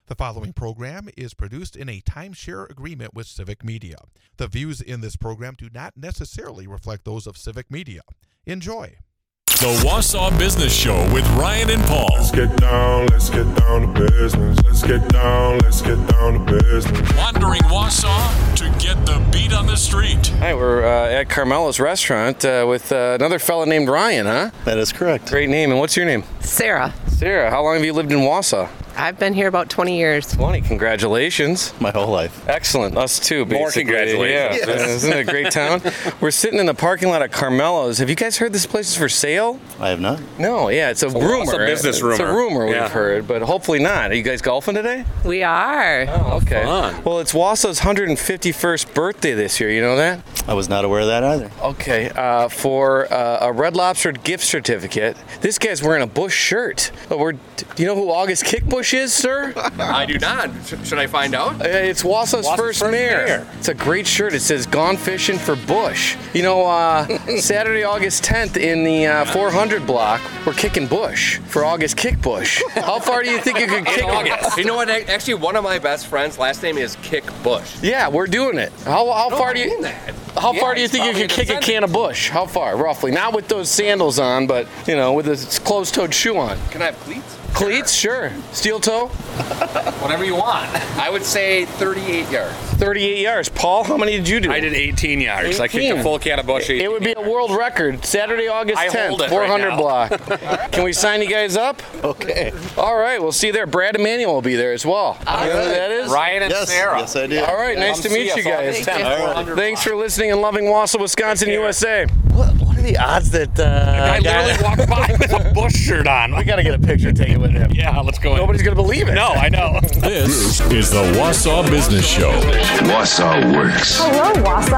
The following program is produced in a timeshare agreement with Civic Media. The views in this program do not necessarily reflect those of Civic Media. Enjoy. The Wausau Business Show with Ryan and Paul. Let's get down to business. Let's get down to business. Wandering Wausau to get the beat on the street. Hi, we're at Carmelo's restaurant with another fella named Ryan, huh? That is correct. Great name. And what's your name? Sarah. Sarah. How long have you lived in Wausau? I've been here about 20 years. 20. Congratulations. My whole life. Excellent. Us too, basically. More congratulations. Yeah. Isn't it a great town? We're sitting in the parking lot at Carmelo's. Have you guys heard this place is for sale? I have not. No, yeah, it's a rumor. It's a business rumor. It's a rumor Yeah. we've heard, but hopefully not. Are you guys golfing today? We are. Oh, okay. fun. Well, it's Wausau's 151st birthday this year. You know that? I was not aware of that either. Okay, for a Red Lobster gift certificate, this guy's wearing a Bush shirt. Do you know who August Kickbush is, sir? I do not. Should I find out? It's Wausau's first mayor. It's a great shirt. It says "Gone Fishing for Bush." You know, Saturday, August 10th in the 400 block, we're kicking Bush for August Kickbush. How far do you think you could kick August. You know what? Actually, one of my best friends' last name is Kick Bush. Yeah, we're doing it. How far do you? How far do you think you could kick a can of Bush? How far, roughly? Not with those sandals on, but you know, with a closed-toed shoe on. Can I have cleats? Cleats, sure. Steel toe. Whatever you want. I would say 38 yards. 38 yards. Paul, how many did you do? I did 18 yards. I kicked a full can of Bush. It would be a world record. Saturday, August I 10th, hold it 400 right now. block. Can we sign you guys up? Okay. All right, we'll see you there. Brad Emanuel will be there as well. You know who that is? Ryan and Yes. Sarah. Yes, I do. All right, nice to meet you guys. Thanks for listening and loving Wausau, Wisconsin, USA. What are the odds that I literally walked by with a Bush shirt on. we got to get a picture taken with him? Yeah, let's go. Nobody's going to believe it. No, I know. This is the Wausau Business Show. Wausau Works. Hello,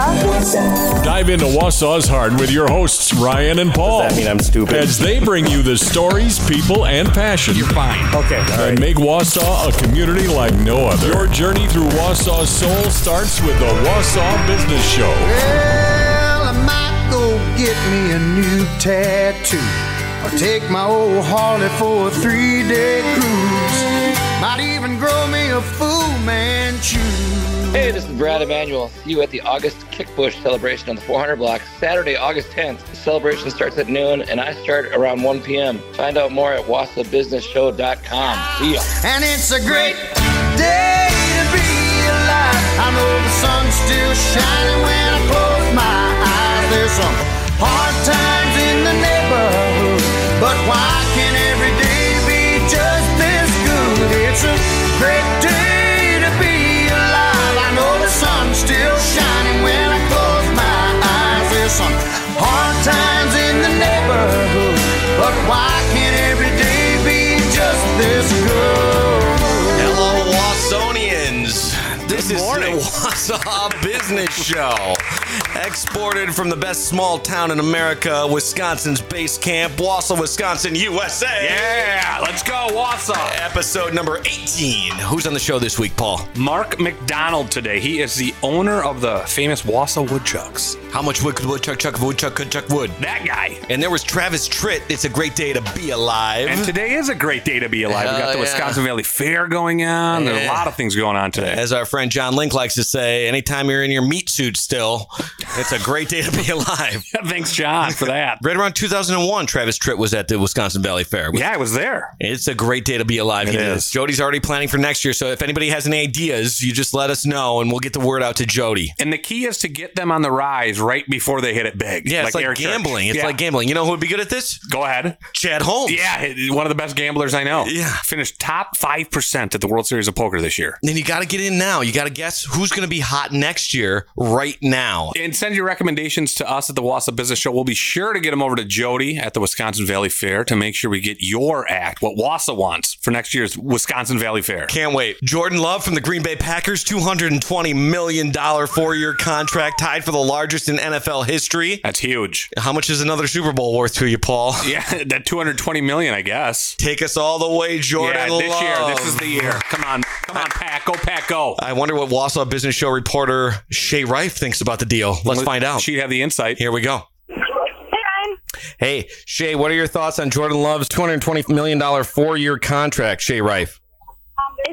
Wausau. Dive into Wausau's heart with your hosts, Ryan and Paul. Does that mean I'm stupid? As they bring you the stories, people, and passion. You're fine. Okay. All And right. make Wausau a community like no other. Your journey through Wausau's soul starts with the Wausau Business Show. Well, I might go get me a new tattoo or take my old Harley for a 3-day cruise. Might even grow me a Fu Manchu. Hey, this is Brad Emanuel. See you at the August Kickbush celebration on the 400 block, Saturday, August 10th. The celebration starts at noon, and I start around 1 p.m. Find out more at WausauBusinessShow.com. See ya. And it's a great day to be alive. I know the sun's still shining when I close my eyes. There's some hard times in the neighborhood, but why can't every day be just this good? It's a great day to be alive. I know the sun's still shining when I close my eyes. There's some hard times in the neighborhood, but why can't every day be just this good? Hello, Wausonians. This is the Wausau Business Show. Exported from the best small town in America, Wisconsin's base camp, Wausau, Wisconsin, USA. Yeah, let's go, Wausau. Episode number 18. Who's on the show this week, Paul? Mark McDonald today. He is the owner of the famous Wausau Woodchucks. How much wood could Woodchuck chuck wood? That guy. And there was Travis Tritt. It's a great day to be alive. And today is a great day to be alive. We got the Wisconsin Valley Fair going on. There's a lot of things going on today. As our friend John Link likes to say, anytime you're in your meat suit still, it's a great day to be alive. Thanks, John, for that. Right around 2001, Travis Tritt was at the Wisconsin Valley Fair. Yeah, I was there. It's a great day to be alive. It is. Jody's already planning for next year, so if anybody has any ideas, you just let us know, and we'll get the word out to Jody. And the key is to get them on the rise right before they hit it big. Yeah, it's like Eric gambling. Church. It's like gambling. You know who would be good at this? Go ahead. Chad Holmes. Yeah, one of the best gamblers I know. Yeah. Finished top 5% at the World Series of Poker this year. Then you got to get in now. You got to guess who's going to be hot next year right now. And send your recommendations to us at the Wausau Business Show. We'll be sure to get them over to Jody at the Wisconsin Valley Fair to make sure we get your act, what Wausau wants for next year's Wisconsin Valley Fair. Can't wait. Jordan Love from the Green Bay Packers, $220 million 4-year contract, tied for the largest in NFL history. That's huge. How much is another Super Bowl worth to you, Paul? Yeah, that $220 million, I guess. Take us all the way, Jordan Love. This year, this is the year. Come on, Pack. Go, Pack, go. I wonder what Wausau Business Show reporter Shay Reif thinks about the deal. Let's find out. She'd have the insight. Here we go. Hey, Ryan. Hey, Shay, what are your thoughts on Jordan Love's $220 million 4-year contract, Shay Reif? It sounds like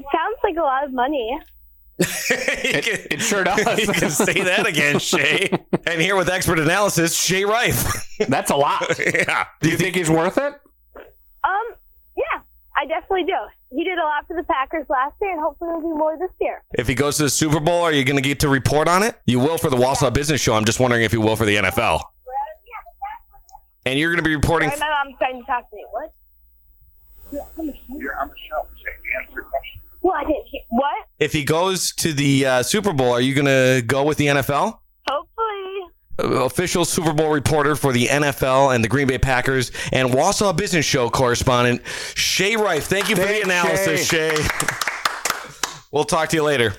like a lot of money. It sure does. You can say that again, Shay. And here with expert analysis, Shay Rife. That's a lot. Yeah. Do you think he's worth it? Yeah, I definitely do. He did a lot for the Packers last year, and hopefully he'll do more this year. If he goes to the Super Bowl, are you going to get to report on it? You will for the Wausau Business Show. I'm just wondering if you will for the NFL. And you're going to be reporting. My mom's trying to talk to me. What? You're on the show. Answer your question. Well, I didn't hear. What? If he goes to the Super Bowl, are you going to go with the NFL? Hopefully. Official Super Bowl reporter for the NFL and the Green Bay Packers and Wausau Business Show correspondent, Shay Rife. Thank you for the analysis, Shay. We'll talk to you later.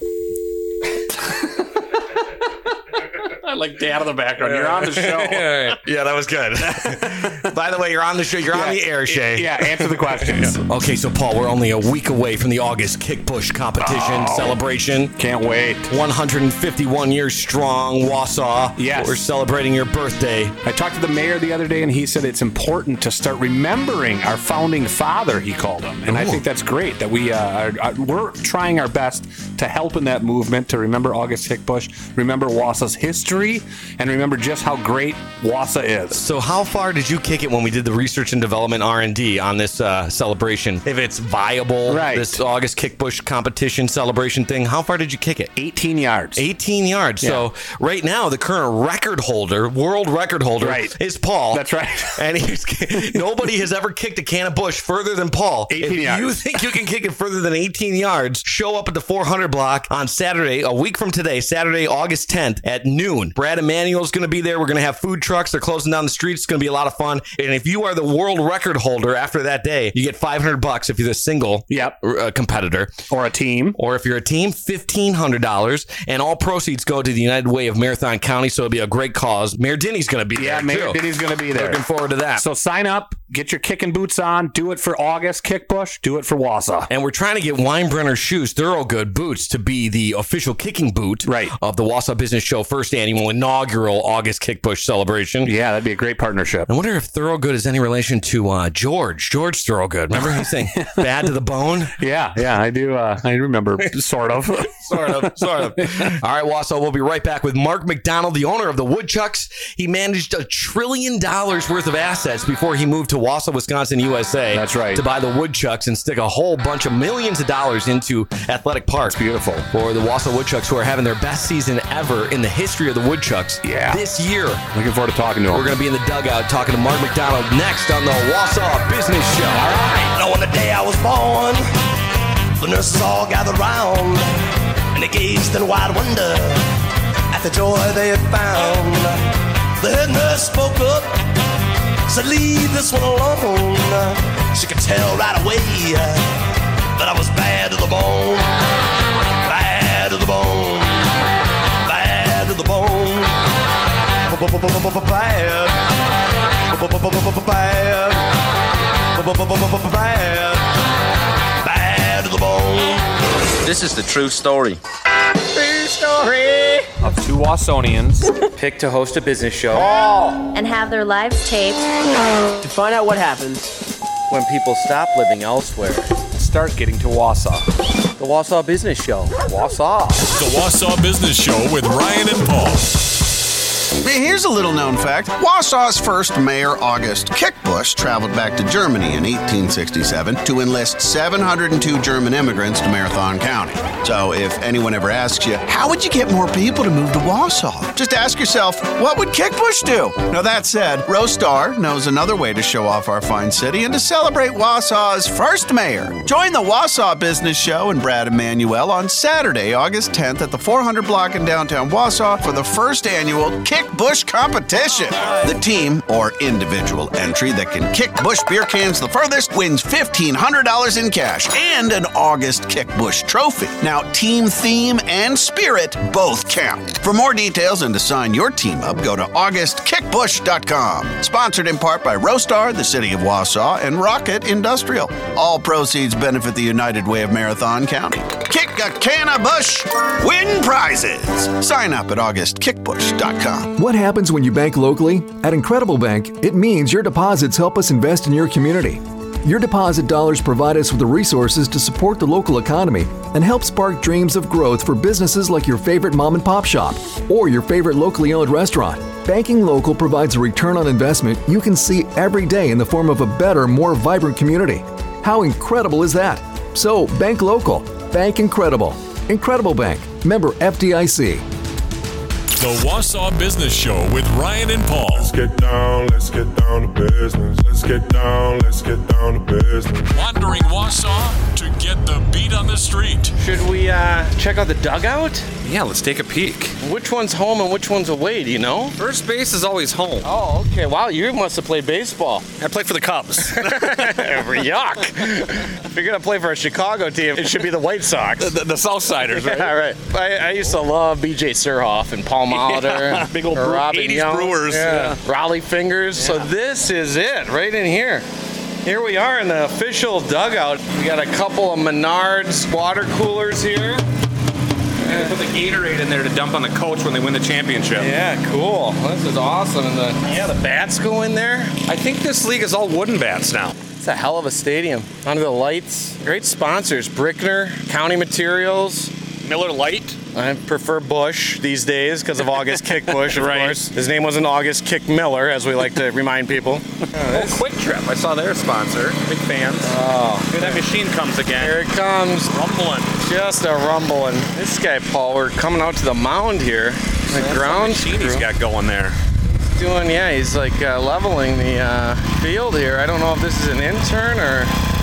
I like Dad in the background. You're on the show. Yeah, that was good. By the way, you're on the show. You're on the air, Shay. Yeah, answer the questions. Okay, so Paul, we're only a week away from the August Kick Bush competition celebration. Can't wait. 151 years strong, Wausau. Yes. We're celebrating your birthday. I talked to the mayor the other day, and he said it's important to start remembering our founding father, he called him. And I think that's great that we're trying our best to help in that movement, to remember August Kick Bush, remember Wausau's history, and remember just how great Wausau is. So how far did you kick it when we did the research and development R&D on this celebration? If it's viable, this August Kick Bush competition celebration thing, how far did you kick it? 18 yards. 18 yards. Yeah. So right now, the current record holder, world record holder, is Paul. That's right. And nobody has ever kicked a can of bush further than Paul. 18 if yards. you think you can kick it further than 18 yards, show up at the 400 block on Saturday, a week from today, Saturday, August 10th at noon. Brad Emanuel's going to be there. We're going to have food trucks. They're closing down the streets. It's going to be a lot of fun. And if you are the world record holder after that day, you get $500 if you're the single competitor. Or a team. Or if you're a team, $1,500. And all proceeds go to the United Way of Marathon County. So it'll be a great cause. Mayor Denny's going to be there. Yeah, Mayor Denny's going to be there. Looking forward to that. So sign up. Get your kicking boots on. Do it for August Kick Bush. Do it for Wausau. And we're trying to get Weinbrenner Shoes Thorogood boots to be the official kicking boot of the Wausau Business Show first annual inaugural August Kick Bush celebration. Yeah, that'd be a great partnership. I wonder if Thorogood is any relation to George Thorogood. Remember he sang "Bad to the Bone"? Yeah, I do. I remember, sort of. Sort of. All right, Wausau, we'll be right back with Mark McDonald, the owner of the Woodchucks. He managed $1 trillion worth of assets before he moved to Wausau, Wisconsin, USA. That's right. To buy the Woodchucks and stick a whole bunch of millions of dollars into athletic parks. Beautiful. For the Wausau Woodchucks, who are having their best season ever in the history of the Woodchucks this year. Looking forward to talking to him. We're going to be in the dugout talking to Mark McDonald next on the Wausau Business Show. All right. On the day I was born, the nurses all gathered round, and they gazed in wide wonder at the joy they had found. The head nurse spoke up, said, "Leave this one alone." She could tell right away that I was bad to the bone. Bad to the bone. Bad to the bone. Bad to the bone. This is the true story. True story of two Wausonians picked to host a business show and have their lives taped to find out what happens when people stop living elsewhere. Start getting to Wausau. The Wausau Business Show. Wausau. The Wausau Business Show with Ryan and Paul. Here's a little known fact. Wausau's first mayor, August Kick Bush, traveled back to Germany in 1867 to enlist 702 German immigrants to Marathon County. So if anyone ever asks you, how would you get more people to move to Wausau? Just ask yourself, what would Kick Bush do? Now that said, Rostar knows another way to show off our fine city and to celebrate Wausau's first mayor. Join the Wausau Business Show and Brad Emanuel on Saturday, August 10th at the 400 block in downtown Wausau for the first annual Kick Bush competition. The team or individual entry that can kick Bush beer cans the furthest wins $1,500 in cash and an August Kick Bush trophy. Now, team theme and spirit both count. For more details and to sign your team up, go to augustkickbush.com. Sponsored in part by Rostar, the City of Wausau, and Rocket Industrial. All proceeds benefit the United Way of Marathon County. Kick a can of Bush, win prizes. Sign up at augustkickbush.com. What happens when you bank locally? At Incredible Bank, it means your deposits help us invest in your community. Your deposit dollars provide us with the resources to support the local economy and help spark dreams of growth for businesses like your favorite mom and pop shop or your favorite locally owned restaurant. Banking local provides a return on investment you can see every day in the form of a better, more vibrant community. How incredible is that? So, bank local. Bank Incredible. Incredible Bank. Member FDIC. The Wausau Business Show with Ryan and Paul. Let's get down to business. Let's get down to business. Wandering Wausau to get the beat on the street. Should we check out the dugout? Yeah, let's take a peek. Which one's home and which one's away, do you know? First base is always home. Oh, okay. Wow, you must have played baseball. I played for the Cubs. Yuck. If you're going to play for a Chicago team, it should be the White Sox. the Southsiders, right? Yeah, right. I used to love B.J. Surhoff and Paul Molitor. Big old Robin 80s Young. Brewers. Yeah. Raleigh Fingers. Yeah. So this is it, right in here. Here we are in the official dugout. We got a couple of Menards water coolers here. And they put the Gatorade in there to dump on the coach when they win the championship. Yeah, cool. This is awesome. And the bats go in there. I think this league is all wooden bats now. It's a hell of a stadium. Under the lights. Great sponsors. Brickner, County Materials. Miller Lite. I prefer Bush these days because of August Kick Bush, of course. His name wasn't August Kick Miller, as we like to remind people. Quick Trip. I saw their sponsor. Big fans. Oh. Here that machine comes again. Here it comes. Rumbling. Just a rumbling. This guy, Paul, we're coming out to the mound here. The ground machine he's got going there. He's like leveling the field here. I don't know if this is an intern or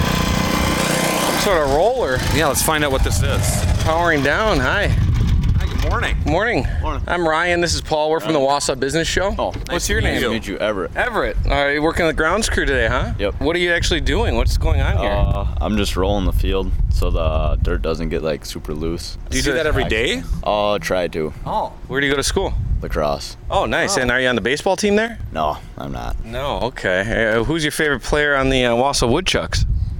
some sort of roller. Yeah, let's find out what this is. Powering down. Hi. Good morning. Morning. I'm Ryan. This is Paul. We're from the Wausau Business Show. Oh, what's your name? Nice to meet you, Everett. Everett. All right, you're working on the grounds crew today, huh? Yep. What are you actually doing? What's going on here? I'm just rolling the field so the dirt doesn't get like super loose. Do you do that every day? Try to. Oh. Where do you go to school? Lacrosse. Oh, nice. And are you on the baseball team there? No, I'm not. No. Okay. Who's your favorite player on the Wausau Woodchucks?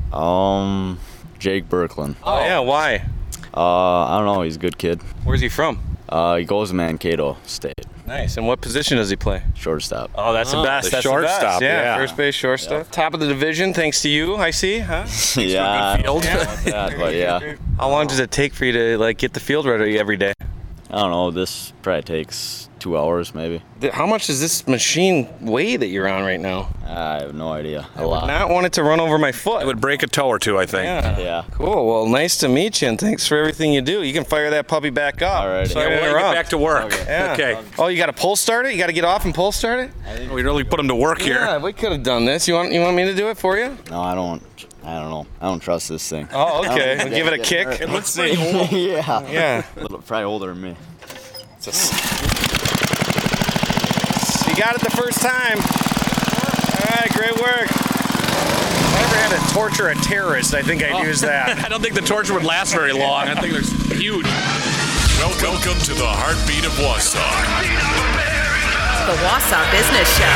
Jake Berkland. Oh yeah. Why? I don't know. He's a good kid. Where's he from? He goes to Mankato State. Nice. And what position does he play? Shortstop. Oh, that's the best. That's shortstop. The best. Yeah. First base, shortstop. Yeah. Top of the division, thanks to you. I see. Huh? Yeah. Field. But yeah. How long does it take for you to get the field ready every day? I don't know. This probably takes 2 hours, maybe. How much does this machine weigh that you're on right now? I have no idea. I would not want it to run over my foot. It would break a toe or two, I think. Yeah. Cool. Well, nice to meet you, and thanks for everything you do. You can fire that puppy back up. All right. Sorry to We'll interrupt. get back to work. Okay. Oh, you got to pull start it? You got to get off and pull start it? We really put him to work here. Yeah, we could have done this. You want me to do it for you? No, I don't know. I don't trust this thing. Oh, okay. We'll give it a kick. It looks pretty old. Yeah. Yeah. Probably older than me. You got it the first time. All right, great work. If I ever had to torture a terrorist, I think I'd use that. I don't think the torture would last very long. I think they're huge. Welcome to the heartbeat of Wausau. The Wausau Business Show.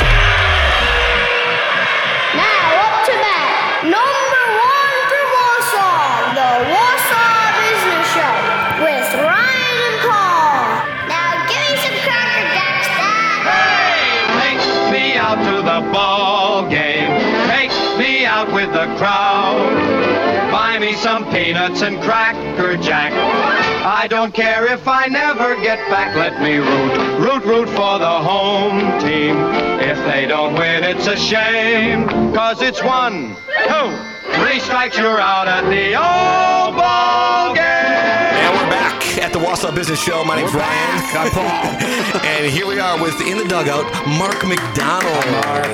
Now up to bat, number 1 for Wausau, the Wausau Business Show with Ryan and Paul. Now give me some Cracker Jacks, Dad. Hey, take me out to the ball game. Take me out with the crowd. Buy me some peanuts and Cracker Jack. I don't care if I never get back. Let me root for the home team. If they don't win, it's a shame. 'Cause it's 1, 2, 3 strikes, you're out at the old ball game. And we're back at the Wausau Business Show. My name's Ryan. I'm Paul. And here we are with, in the dugout, Mark McDonald.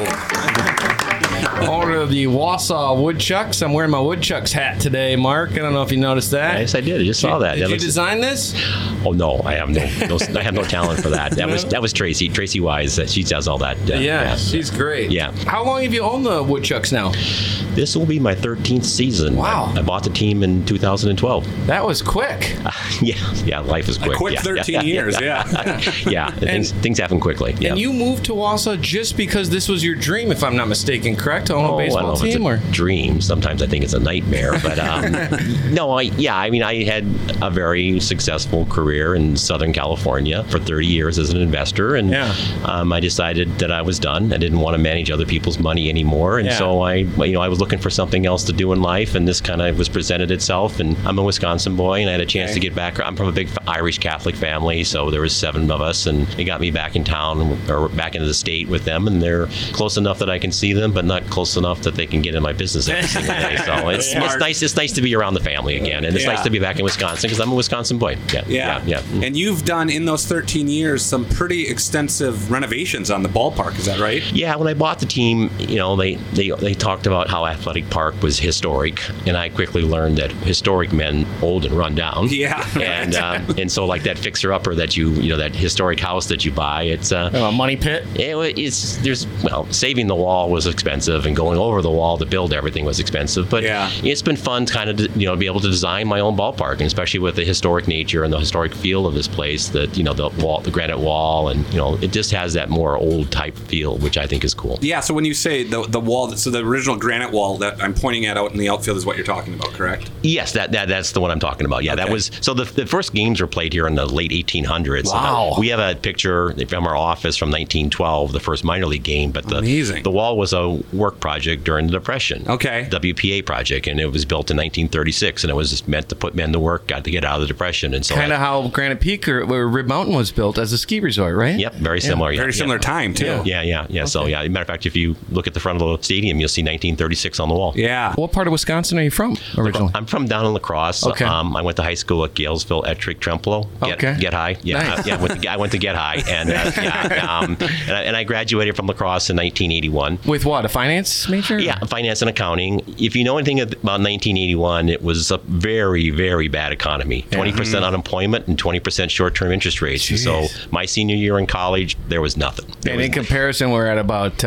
Owner of the Wausau Woodchucks. I'm wearing my Woodchucks hat today, Mark. I don't know if you noticed that. Yes, I did. I just saw that. Did you design this? Oh no, I have no I have no talent for that. That was Tracy. Tracy Wise. She does all that. Yeah, she's great. Yeah. How long have you owned the Woodchucks now? This will be my 13th season. Wow. I bought the team in 2012. That was quick. Yeah. Life is quick. A quick 13 years. Yeah. Yeah. Things happen quickly. Yeah. And you moved to Wausau just because this was your dream, if I'm not mistaken, correct? to own a baseball I don't know team? If it's a dream. Sometimes I think it's a nightmare. But no, I had a very successful career in Southern California for 30 years as an investor, and I decided that I was done. I didn't want to manage other people's money anymore, and so I was looking for something else to do in life, and this kind of was presented itself. And I'm a Wisconsin boy, and I had a chance to get back. I'm from a big Irish Catholic family, so there was 7 of us, and they got me back in town or back into the state with them, and they're close enough that I can see them, but not close enough that they can get in my business every single day. So it's nice. It's nice to be around the family again, and it's nice to be back in Wisconsin because I'm a Wisconsin boy. Yeah. And you've done in those 13 years some pretty extensive renovations on the ballpark. Is that right? Yeah. When I bought the team, they talked about how Athletic Park was historic, and I quickly learned that historic meant old and run down. Yeah. And so like that fixer upper that that historic house that you buy, it's a money pit. Saving the wall was expensive, and going over the wall to build everything was expensive. But it's been fun kind of to be able to design my own ballpark, and especially with the historic nature and the historic feel of this place. That the granite wall, and it just has that more old type feel, which I think is cool. Yeah. So when you say the wall, so the original granite wall that I'm pointing at out in the outfield is what you're talking about, correct? Yes, that's the one I'm talking about. Yeah, that was so the first games were played here in the late 1800s. Wow. We have a picture from our office from 1912, the first minor league game. But the wall was a work project during the Depression. Okay. WPA project, and it was built in 1936, and it was just meant to put men to work, got to get out of the Depression, and so kind of how Granite Peak or Rib Mountain was built as a ski resort, right? Yep, very similar. Very similar time too. Yeah. Okay. So as a matter of fact, if you look at the front of the stadium, you'll see 1936 on the wall. Yeah. What part of Wisconsin are you from originally? I'm from down in La Crosse. Okay. I went to high school at Galesville, Ettrick, Trempealeau. Get High. Yeah. Nice. I went to Get High, and and I graduated from La Crosse in 1981. With what, a finance major? Yeah, finance and accounting. If you know anything about 1981, it was a very, very bad economy. 20% unemployment and 20% short-term interest rates. And so my senior year in college, there was nothing. In comparison, we're at about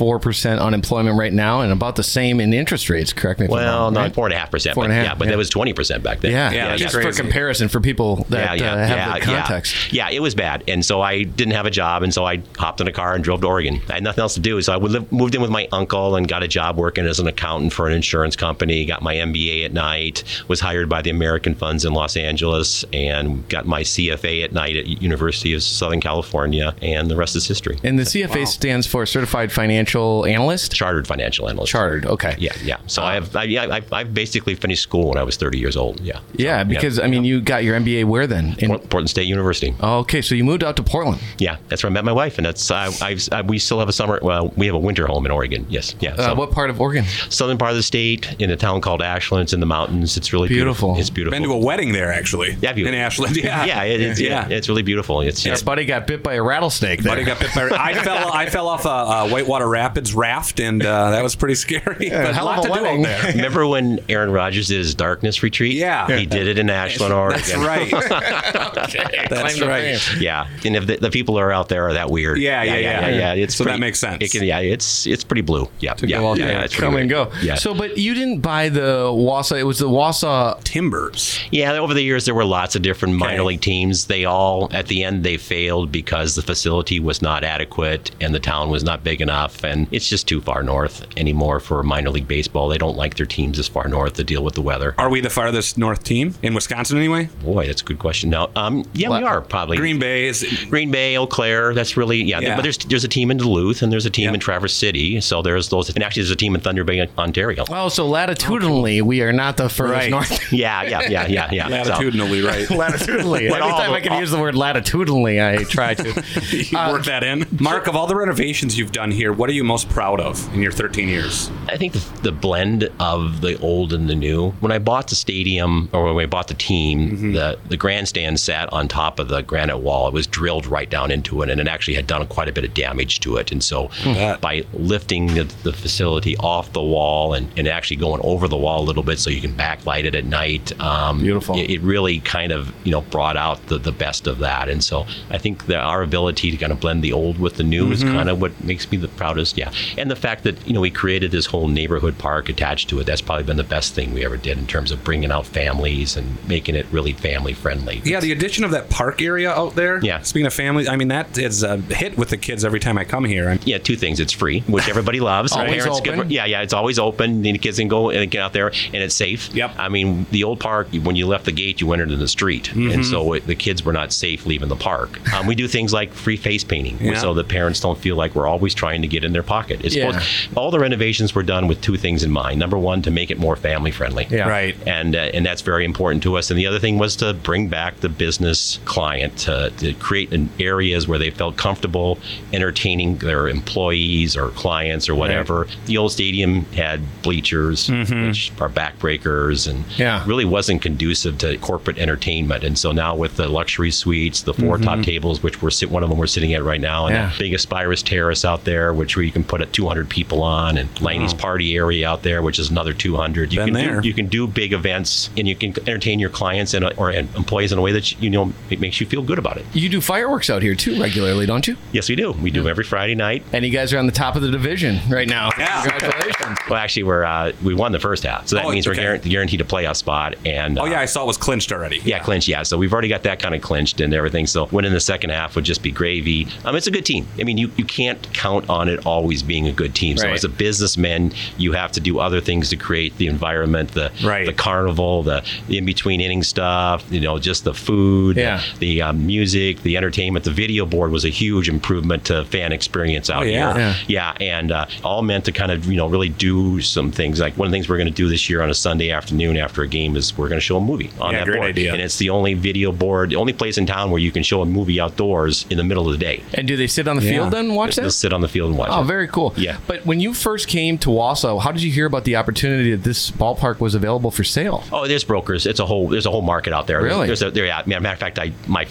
4% unemployment right now, and about the same in interest rates. Correct me if I'm wrong. Well, no, 4.5%. 4.5%. But that was 20% back then. Yeah, just for comparison for people that have the context. Yeah, it was bad, and so I didn't have a job, and so I hopped in a car and drove to Oregon. I had nothing else to do, so I moved in with my uncle and got a job working as an accountant for an insurance company, got my MBA at night, was hired by the American Funds in Los Angeles, and got my CFA at night at University of Southern California, and the rest is history. And the CFA stands for Certified Financial Analyst? Chartered Financial Analyst. Chartered, okay. Yeah. So I've basically finished school when I was 30 years old. Yeah. Yeah, because, I mean, you got your MBA where then? In Portland State University. Oh, okay, so you moved out to Portland. Yeah, that's where I met my wife, and that's we still have a summer. Well, we have a winter home in Oregon. Yes, yeah. So, what part of Oregon? Southern part of the state, in a town called Ashland. It's in the mountains. It's really beautiful. It's beautiful. Been to a wedding there actually. Yeah, in Ashland. It's really beautiful. It's Buddy got bit by a rattlesnake. Buddy got bit by. I fell off a Whitewater Rapids raft, and that was was pretty scary. But a lot to do out there. Remember when Aaron Rodgers did his darkness retreat? Yeah. He did it in Ashland, Oregon. That's right. Okay. That's right. Yeah. And if the people are out there are that weird. Yeah. It's so that makes sense. It's pretty blue. Yeah. It's come and go. Yeah. So, but you didn't buy the Wausau. It was the Wausau Timbers. Yeah. Over the years, there were lots of different minor league teams. They all, at the end, they failed because the facility was not adequate and the town was not big enough. And it's just too far north anymore for minor league baseball. They don't like their teams this far north to deal with the weather. Are we the farthest north team in Wisconsin anyway? Boy, that's a good question. No, we are probably. Green Bay, Eau Claire. That's really But there's a team in Duluth and there's a team in Traverse City. So there's those, and actually there's a team in Thunder Bay, Ontario. Oh, so latitudinally we are not the furthest north. Yeah. Latitudinally, right? Latitudinally. Every time I can use the word latitudinally, I try to. You work that in. Mark, of all the renovations you've done here, what are you most proud of in your 13 years? I think the blend of the old and the new. When I bought the stadium, or when I bought the team, the grandstand sat on top of the granite wall. It was drilled right down into it, and it actually had done quite a bit of damage to it. And so by lifting the facility off the wall and actually going over the wall a little bit so you can backlight it at night, beautiful. It really kind of brought out the best of that. And so I think that our ability to kind of blend the old with the new is kind of what makes me the proudest. Yeah. And the fact that we created this whole neighborhood park attached to it, that's probably been the best thing we ever did in terms of bringing out families and making it really family friendly. Yeah, the addition of that park area out there. Yeah. Speaking of family, I mean, that is a hit with the kids every time I come here. Yeah, two things. It's free, which everybody loves. So Always parents open? it's always open. The kids can go and get out there, and it's safe. Yep. I mean, the old park, when you left the gate, you entered in the street, and so the kids were not safe leaving the park. We do things like free face painting, so the parents don't feel like we're always trying to get in their pocket. All the renovations were done with two things in mind. Number one, to make it more family friendly. Yeah. Right. And that's very important to us. And the other thing was to bring back the business client, to create areas where they felt comfortable entertaining their employees or clients or whatever. Right. The old stadium had bleachers, which are backbreakers, and really wasn't conducive to corporate entertainment. And so now with the luxury suites, the four top tables, which one of them we're sitting at right now, and the big Aspirus Terrace out there, which where you can put 200 people on, and Laney's party area out there, which is another 200. You can do big events, and you can entertain your clients or employees in a way that it makes you feel good about it. You do fireworks out here too regularly, don't you? Yes, we do. We do every Friday night. And you guys are on the top of the division right now. Yeah. Congratulations. Well, actually, we won the first half, so that means we're guaranteed a playoff spot. And I saw it was clinched already. Yeah, clinched. Yeah, so we've already got that kind of clinched and everything. So winning the second half would just be gravy. It's a good team. I mean, you can't count on it always being a good team. So as a businessman, you have to do other things to create the environment, the carnival, the in between inning stuff. Just the food, the music, the entertainment. The video board was a huge improvement to fan experience out here. Yeah, and all meant to kind of really do some things. Like one of the things we're going to do this year on a Sunday afternoon after a game is we're going to show a movie on that great board. Idea. And it's the only video board, the only place in town where you can show a movie outdoors in the middle of the day. And do they sit on the field then and watch that? They'll sit on the field and watch it. Oh, very cool. Yeah. But when you first came to Wausau, how did you hear about the opportunity that this ballpark was available for sale? Oh, there's brokers. There's a whole market out there. Really? Matter of fact, my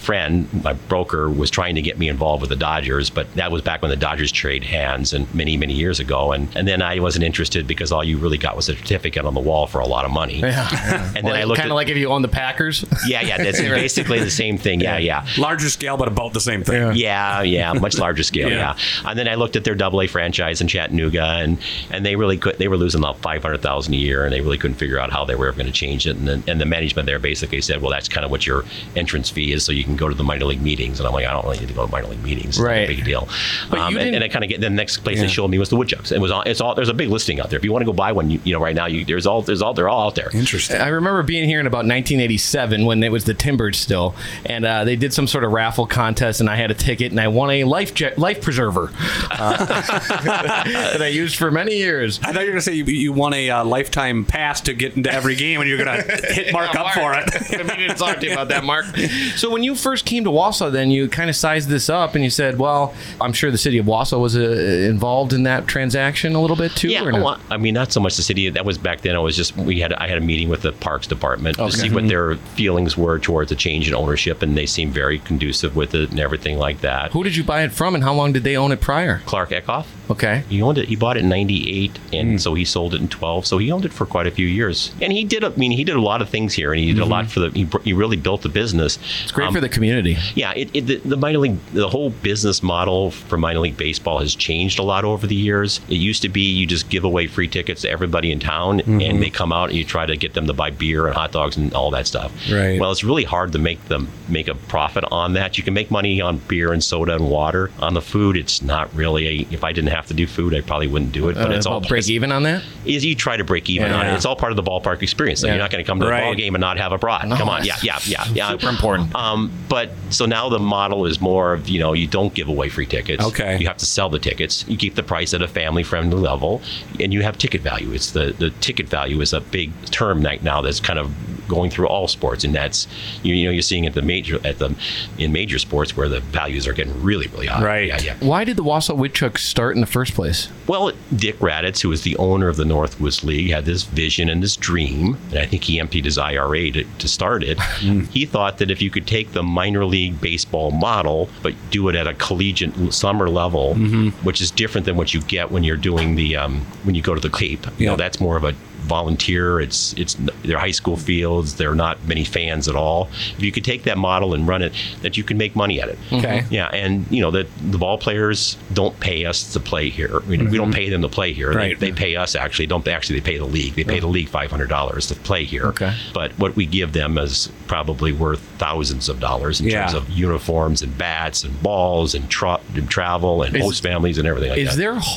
broker was trying to get me involved with the Dodgers, but that was back when the Dodgers trade hands and many, many years ago. And then I wasn't interested because all you really got was a certificate on the wall for a lot of money. Yeah. And then I looked kind of like if you own the Packers. Yeah. That's basically the same thing. Yeah. Larger scale, but about the same thing. Yeah. Much larger scale. Yeah. And then I looked at their AA franchise in Chattanooga, and they really could. They were losing about $500,000 a year, and they really couldn't figure out how they were ever going to change it. And the management there basically said, well, that's kind of what your entrance fee is, so you can go to the minor league meetings. And I'm like, I don't really need to go to minor league meetings. It's not a big deal. But and I kind of get the next place they showed me was the Woodchucks. There's a big listing out there. If you want to go buy one, right now they're all out there. Interesting. I remember being here in about 1987 when it was the Timbers still, and they did some sort of raffle contest, and I had a ticket, and I won a life preserver that I used for many years. I thought you were going to say you won a lifetime pass to get into every game, and you're going to hit Mark up for it. We didn't talk to you about that, Mark. So when you first came to Wausau, then you kind of sized this up, and you said, well, I'm sure the city of Wausau was involved in that transaction a little bit too. Yeah, well, I mean, not so much the city. That was back then. It was just I had a meeting with the Parks Department to see what their feelings were towards a change in ownership, and they seemed very conducive with it and everything like that. Who did you buy it from, and how long did they own it prior? Clark Eckhoff. Okay. He owned it. He bought it in '98, and so he sold it in '12. So he owned it for quite a few years. And he did a lot of things here, and he did a lot for he really built the business. It's great for the community. Yeah, the minor league, the whole business model for minor league baseball has changed a lot over the years. It used to be you just give away free tickets to everybody in town, and they come out and you try to get them to buy beer and hot dogs and all that stuff. Right. Well, it's really hard to make a profit on that. You can make money on beer and soda and water. On the food, it's not really. If I didn't have to do food, I probably wouldn't do it. But it's all break even on that. You try to break even on it. It's all part of the ballpark experience. So you're not going to come to the ball game and not have a broth. No, come on, yeah. Super important. But so now the model is more of you don't give away free tickets. Okay. You have to sell the tickets. You keep the price at a family-friendly level, and you have ticket value. It's the ticket value is a big term now that's kind of going through all sports, and that's you're seeing in major sports where the values are getting really, really high. Right. Yeah. Why did the Wausau Woodchucks start in the first place? Well, Dick Raditz, who was the owner of the Northwoods League, had this vision and this dream, and I think he emptied his IRA to start it. He thought that if you could take the minor league baseball model, but do it at a collegiate summer level, which is different than what you get when you're doing when you go to the Cape. That's more of a volunteer. It's they're high school fields. There are not many fans at all. If you could take that model and run it, that you can make money at it. Okay. Yeah, and the ball players don't pay us to play here. We don't pay them to play here. Right. They pay us actually. They pay the league. They pay the league $500 to play here. Okay. But what we give them is probably worth thousands of dollars in terms of uniforms and bats and balls and travel and host families and everything like that. Is there hope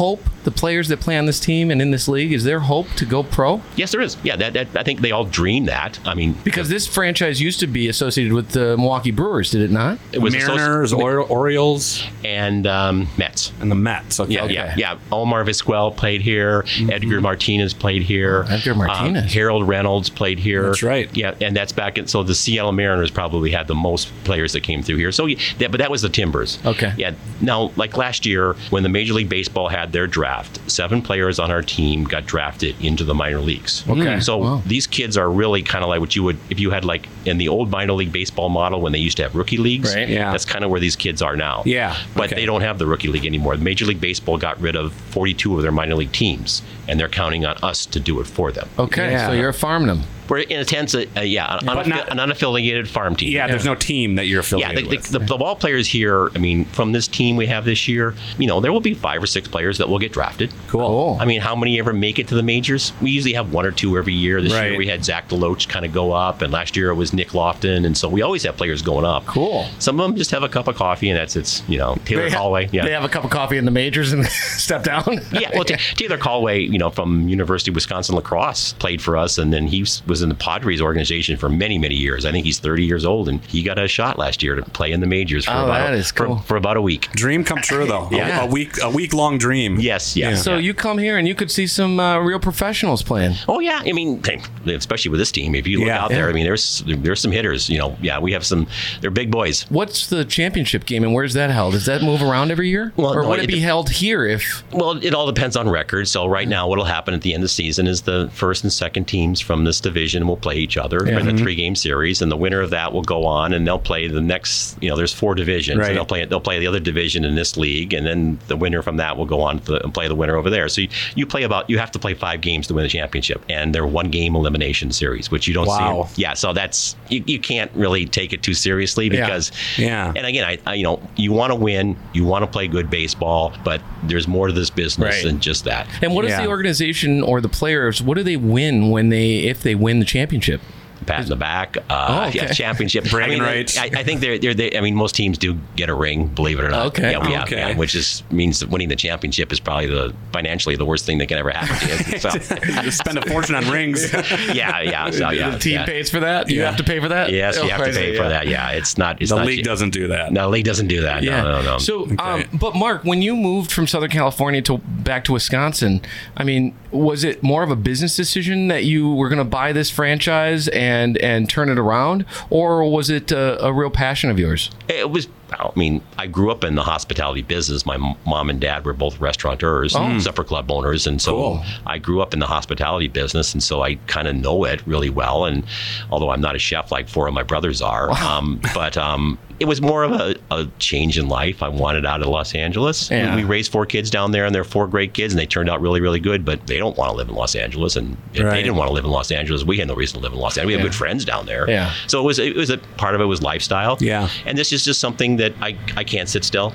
the players that play on this team and in this league? Is there hope to go pro? Yes, there is. Yeah, that I think they all dream that. I mean, because this franchise used to be associated with the Milwaukee Brewers, did it not? It was Mariners, Orioles, and Mets. And the Mets. Okay. Yeah. Omar Vizquel played here. Edgar Martinez played here. Edgar Martinez. Harold Reynolds played here. That's right. Yeah, and that's back in. So the Seattle Mariners probably had the most players that came through here. So, but that was the Timbers. Okay. Yeah. Now, like last year, when the Major League Baseball had their draft, 7 players on our team got drafted into the minor leagues. Okay. So these kids are really kind of like what you would if you had like in the old minor league baseball model when they used to have rookie leagues. Right. Yeah. That's kind of where these kids are now. Yeah. But they don't have the rookie league anymore. Major League Baseball got rid of 42 of their minor league teams, and they're counting on us to do it for them. Okay. So you're farming them. We're in a sense, an unaffiliated farm team. Yeah, there's no team that you're affiliated with. The ball players here, I mean, from this team we have this year, there will be 5 or 6 players that will get drafted. Cool. I mean, how many ever make it to the majors? We usually have 1 or 2 every year. This year we had Zach DeLoach kind of go up, and last year it was Nick Lofton, and so we always have players going up. Cool. Some of them just have a cup of coffee, and it's Taylor Callaway. Yeah. They have a cup of coffee in the majors and step down? Yeah, well, Taylor Callaway, from University of Wisconsin Lacrosse, played for us, and then he was in the Padres organization for many, many years. I think he's 30 years old, and he got a shot last year to play in the majors for about a week. Dream come true, though. Yeah. A week-long dream. Yes, yeah. So you come here and you could see some real professionals playing. Oh, yeah. I mean, especially with this team, if you look out there, I mean, there's some hitters. We have some. They're big boys. What's the championship game, and where's that held? Does that move around every year? Or would it be held here if... Well, it all depends on record. So right now, what'll happen at the end of the season is the first and second teams from this division will play each other in the 3-game series, and the winner of that will go on, and they'll play the next. There's 4 divisions, and they'll play the other division in this league, and then the winner from that will go on and play the winner over there. So you have to play 5 games to win the championship, and they're 1-game elimination series, which you don't see. Yeah, so that's you can't really take it too seriously because. Yeah. And again, you want to win, you want to play good baseball, but there's more to this business than just that. And what does the organization or the players? What do they win if they win the championship? Pat in the back, championship bragging rights. I think they're. I mean, most teams do get a ring, believe it or not. Okay. Yeah, which means that winning the championship is probably financially the worst thing that can ever happen to you. So. Spend a fortune on rings. Yeah. So the team pays for that. You have to pay for that. Yes, you have to pay for that. Yeah, it's not. The league doesn't do that. No, the league doesn't do that. Yeah. No. So, but Mark, when you moved from Southern California back to Wisconsin, I mean, was it more of a business decision that you were going to buy this franchise and turn it around, or was it a real passion of yours? It was. I mean, I grew up in the hospitality business. My mom and dad were both restaurateurs, supper club owners, and so I grew up in the hospitality business, and so I kind of know it really well. And although I'm not a chef like 4 of my brothers are, but it was more of a change in life. I wanted out of Los Angeles. Yeah. We raised 4 kids down there, and they're 4 great kids, and they turned out really, really good. But they don't want to live in Los Angeles, and if they didn't want to live in Los Angeles, we had no reason to live in Los Angeles. We have good friends down there. Yeah. So it was a part of it was lifestyle. Yeah. And this is just something that I can't sit still.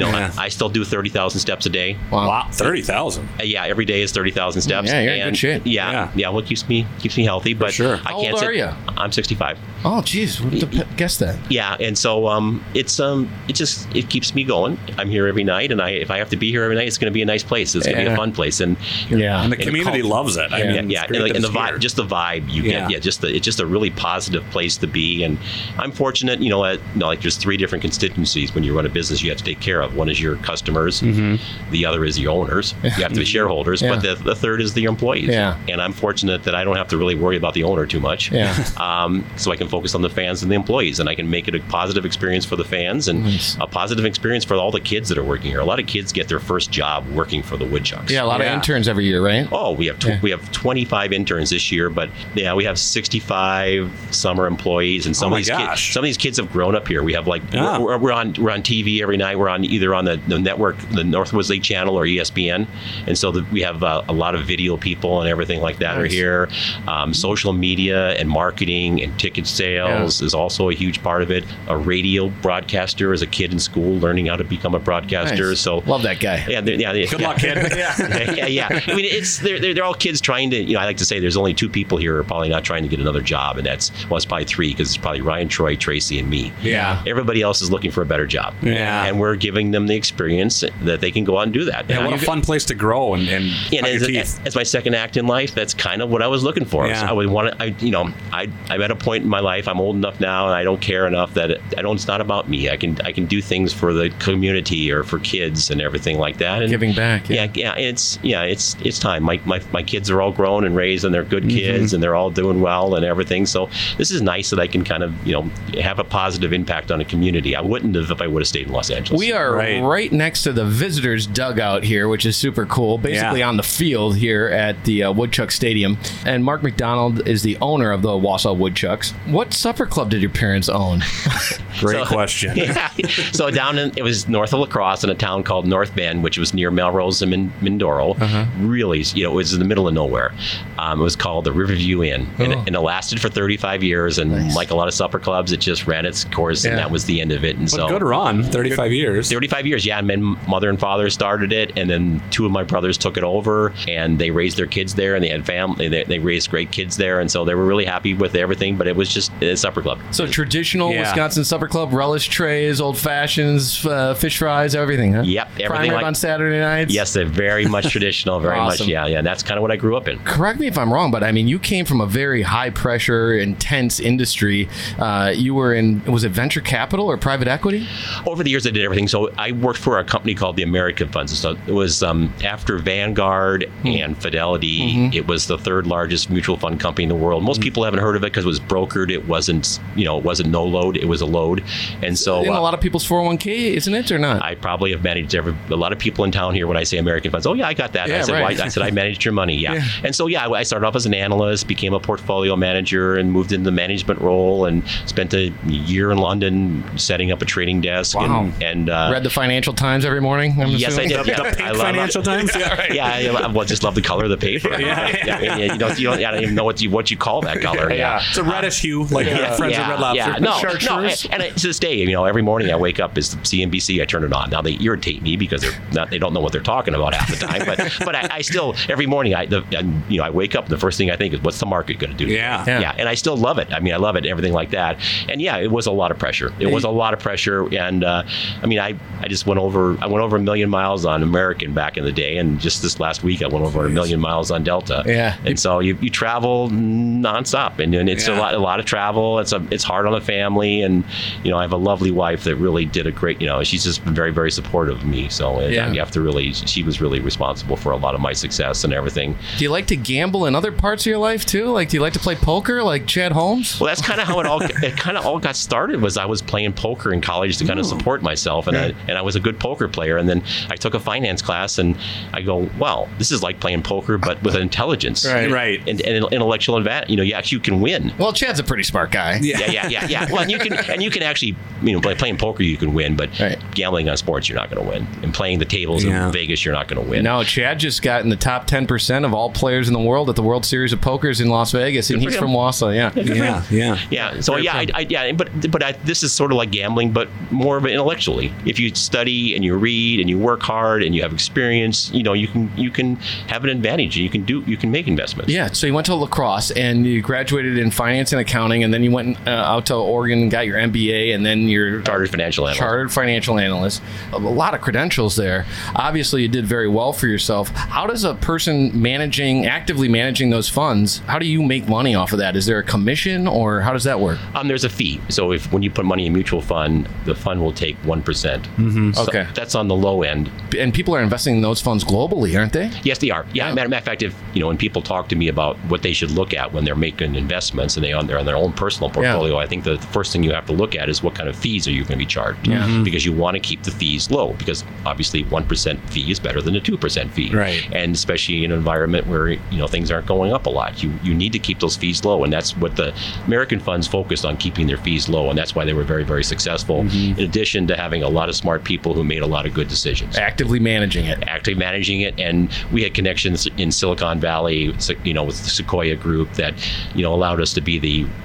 I still do 30,000 steps a day. Wow, 30,000. Yeah, every day is 30,000 steps. Yeah, you're in good shape. Yeah. Well, it keeps me healthy. But sure. I How can't old sit. are you? I'm 65. Oh, geez, would have guessed that. Yeah, and so it keeps me going. I'm here every night, and if I have to be here every night, it's going to be a nice place. It's going to be a fun place, and and the community loves it. I mean, and the vibe, just the vibe you get. Yeah, it's just a really positive place to be, and I'm fortunate. Like there's 3 different constituencies when you run a business you have to take care of. One is your customers, the other is your owners. You have to be shareholders, but the third is the employees. Yeah. And I'm fortunate that I don't have to really worry about the owner too much. Yeah. So I can focus on the fans and the employees, and I can make it a positive experience for the fans and a positive experience for all the kids that are working here. A lot of kids get their first job working for the Woodchucks. Yeah, a lot of interns every year, right? Oh, we have 25 interns this year, but we have 65 summer employees, and some of these kids have grown up here. We have we're on TV every night. We're either on the network, the Northwoods League channel, or ESPN, and so we have a lot of video people and everything like that are here. Social media and marketing and ticket sales sales is also a huge part of it. A radio broadcaster as a kid in school, learning how to become a broadcaster. Nice. So love that guy. Yeah, Good luck, kid. yeah. I mean, they're all kids trying to. I like to say there's only 2 people here who are probably not trying to get another job, and it's probably 3 because it's probably Ryan, Troy, Tracy, and me. Yeah. Everybody else is looking for a better job. Yeah. And we're giving them the experience that they can go out and do that. Yeah, what a fun place to grow and as my second act in life, that's kind of what I was looking for. Yeah. So I would want to. I'm at a point in my life. I'm old enough now, and I don't care enough that it's not about me. I can do things for the community or for kids and everything like that. And giving back. Yeah. It's time. My kids are all grown and raised, and they're good kids, and they're all doing well and everything. So this is nice that I can kind of have a positive impact on a community. I wouldn't have if I would have stayed in Los Angeles. We are right next to the visitors' dugout here, which is super cool. Basically on the field here at the Woodchuck Stadium. And Mark McDonald is the owner of the Wausau Woodchucks. What supper club did your parents own? Great question. Yeah. So it was north of La Crosse in a town called North Bend, which was near Melrose and Mindoro. Really, it was in the middle of nowhere. It was called the Riverview Inn, and it lasted for 35 years. And like a lot of supper clubs, it just ran its course, and that was the end of it. And good run, 35 years. 35 years, yeah. And my mother and father started it, and then 2 of my brothers took it over, and they raised their kids there, and they had family. They raised great kids there, and so they were really happy with everything. But it was just a supper club. So traditional Wisconsin supper club, relish trays, old fashions, fish fries, everything, huh? Yep, everything on Saturday nights. Yes, they're very much traditional, very Awesome. much. Yeah. That's kind of what I grew up in. Correct me if I'm wrong, but I mean, you came from a very high pressure, intense industry. You were in, was it venture capital or private equity? Over the years, I did everything. So I worked for a company called the American Funds. So it was after Vanguard and Fidelity, it was the 3rd largest mutual fund company in the world. Most people haven't heard of it because it was brokered. It wasn't, it wasn't no load. It was a load. And so in a lot of people's 401k, isn't it, or not? I probably have managed a lot of people in town here when I say American Funds. Oh yeah, I got that. Yeah, I said I managed your money. Yeah. And so I started off as an analyst, became a portfolio manager, and moved into the management role, and spent a year in London setting up a trading desk. Wow. And read the Financial Times every morning. Yes, I did. The pink Financial Times. I just love the color of the paper. You don't even know what you call that color. It's a reddish hue, like Friends of Red Lobster. No. And to this day, every morning I wake up, is CNBC. I turn it on. Now they irritate me because they don't know what they're talking about half the time. But I still every morning I wake up, and the first thing I think is, what's the market going to do? Yeah. And I still love it. I mean, I love it, everything like that. And it was a lot of pressure. It was a lot of pressure. And I just went over 1 million miles on American back in the day, and just this last week I went over 1 million miles on Delta. Yeah. And so you travel nonstop, and it's a lot of travel. It's hard on the family, and I have a lovely wife that really did a great. She's just been very, very supportive of me. So you have to really. She was really responsible for a lot of my success and everything. Do you like to gamble in other parts of your life too? Like, do you like to play poker, like Chad Holmes? Well, that's kind of how it all got started. Was I was playing poker in college to kind of support myself, and I was a good poker player. And then I took a finance class, and I go, wow, this is like playing poker, but with intelligence, right, and intellectual advantage. You can win. Well, Chad's a pretty smart guy. Yeah. Well, and you can actually, playing poker you can win, but gambling on sports you're not going to win. And playing the tables in Vegas you're not going to win. No, Chad just got in the top 10% of all players in the world at the World Series of Pokers in Las Vegas, and he's from Wausau. Yeah. So but this is sort of like gambling, but more of it intellectually. If you study and you read and you work hard and you have experience, you can have an advantage, and you can make investments. Yeah. So you went to La Crosse and you graduated in finance and accounting, and then you went out to Oregon and got your MBA, and then your chartered financial analyst. A lot of credentials there. Obviously, you did very well for yourself. How does a person actively managing those funds, how do you make money off of that? Is there a commission, or how does that work? There's a fee. So when you put money in a mutual fund, the fund will take 1%. So okay. That's on the low end. And people are investing in those funds globally, aren't they? Yes, they are. Yeah. Matter of fact, when people talk to me about what they should look at when they're making investments and they're on their own personal portfolio, I think the first thing you have to look at is what kind of fees are you going to be charged? Because you want to keep the fees low, because obviously 1% fee is better than a 2% fee. Right. And especially in an environment where things aren't going up a lot, you need to keep those fees low, and that's what the American funds focused on, keeping their fees low, and that's why they were very, very successful. In addition to having a lot of smart people who made a lot of good decisions. Actively managing it, and we had connections in Silicon Valley, with the Sequoia Group that allowed us to be the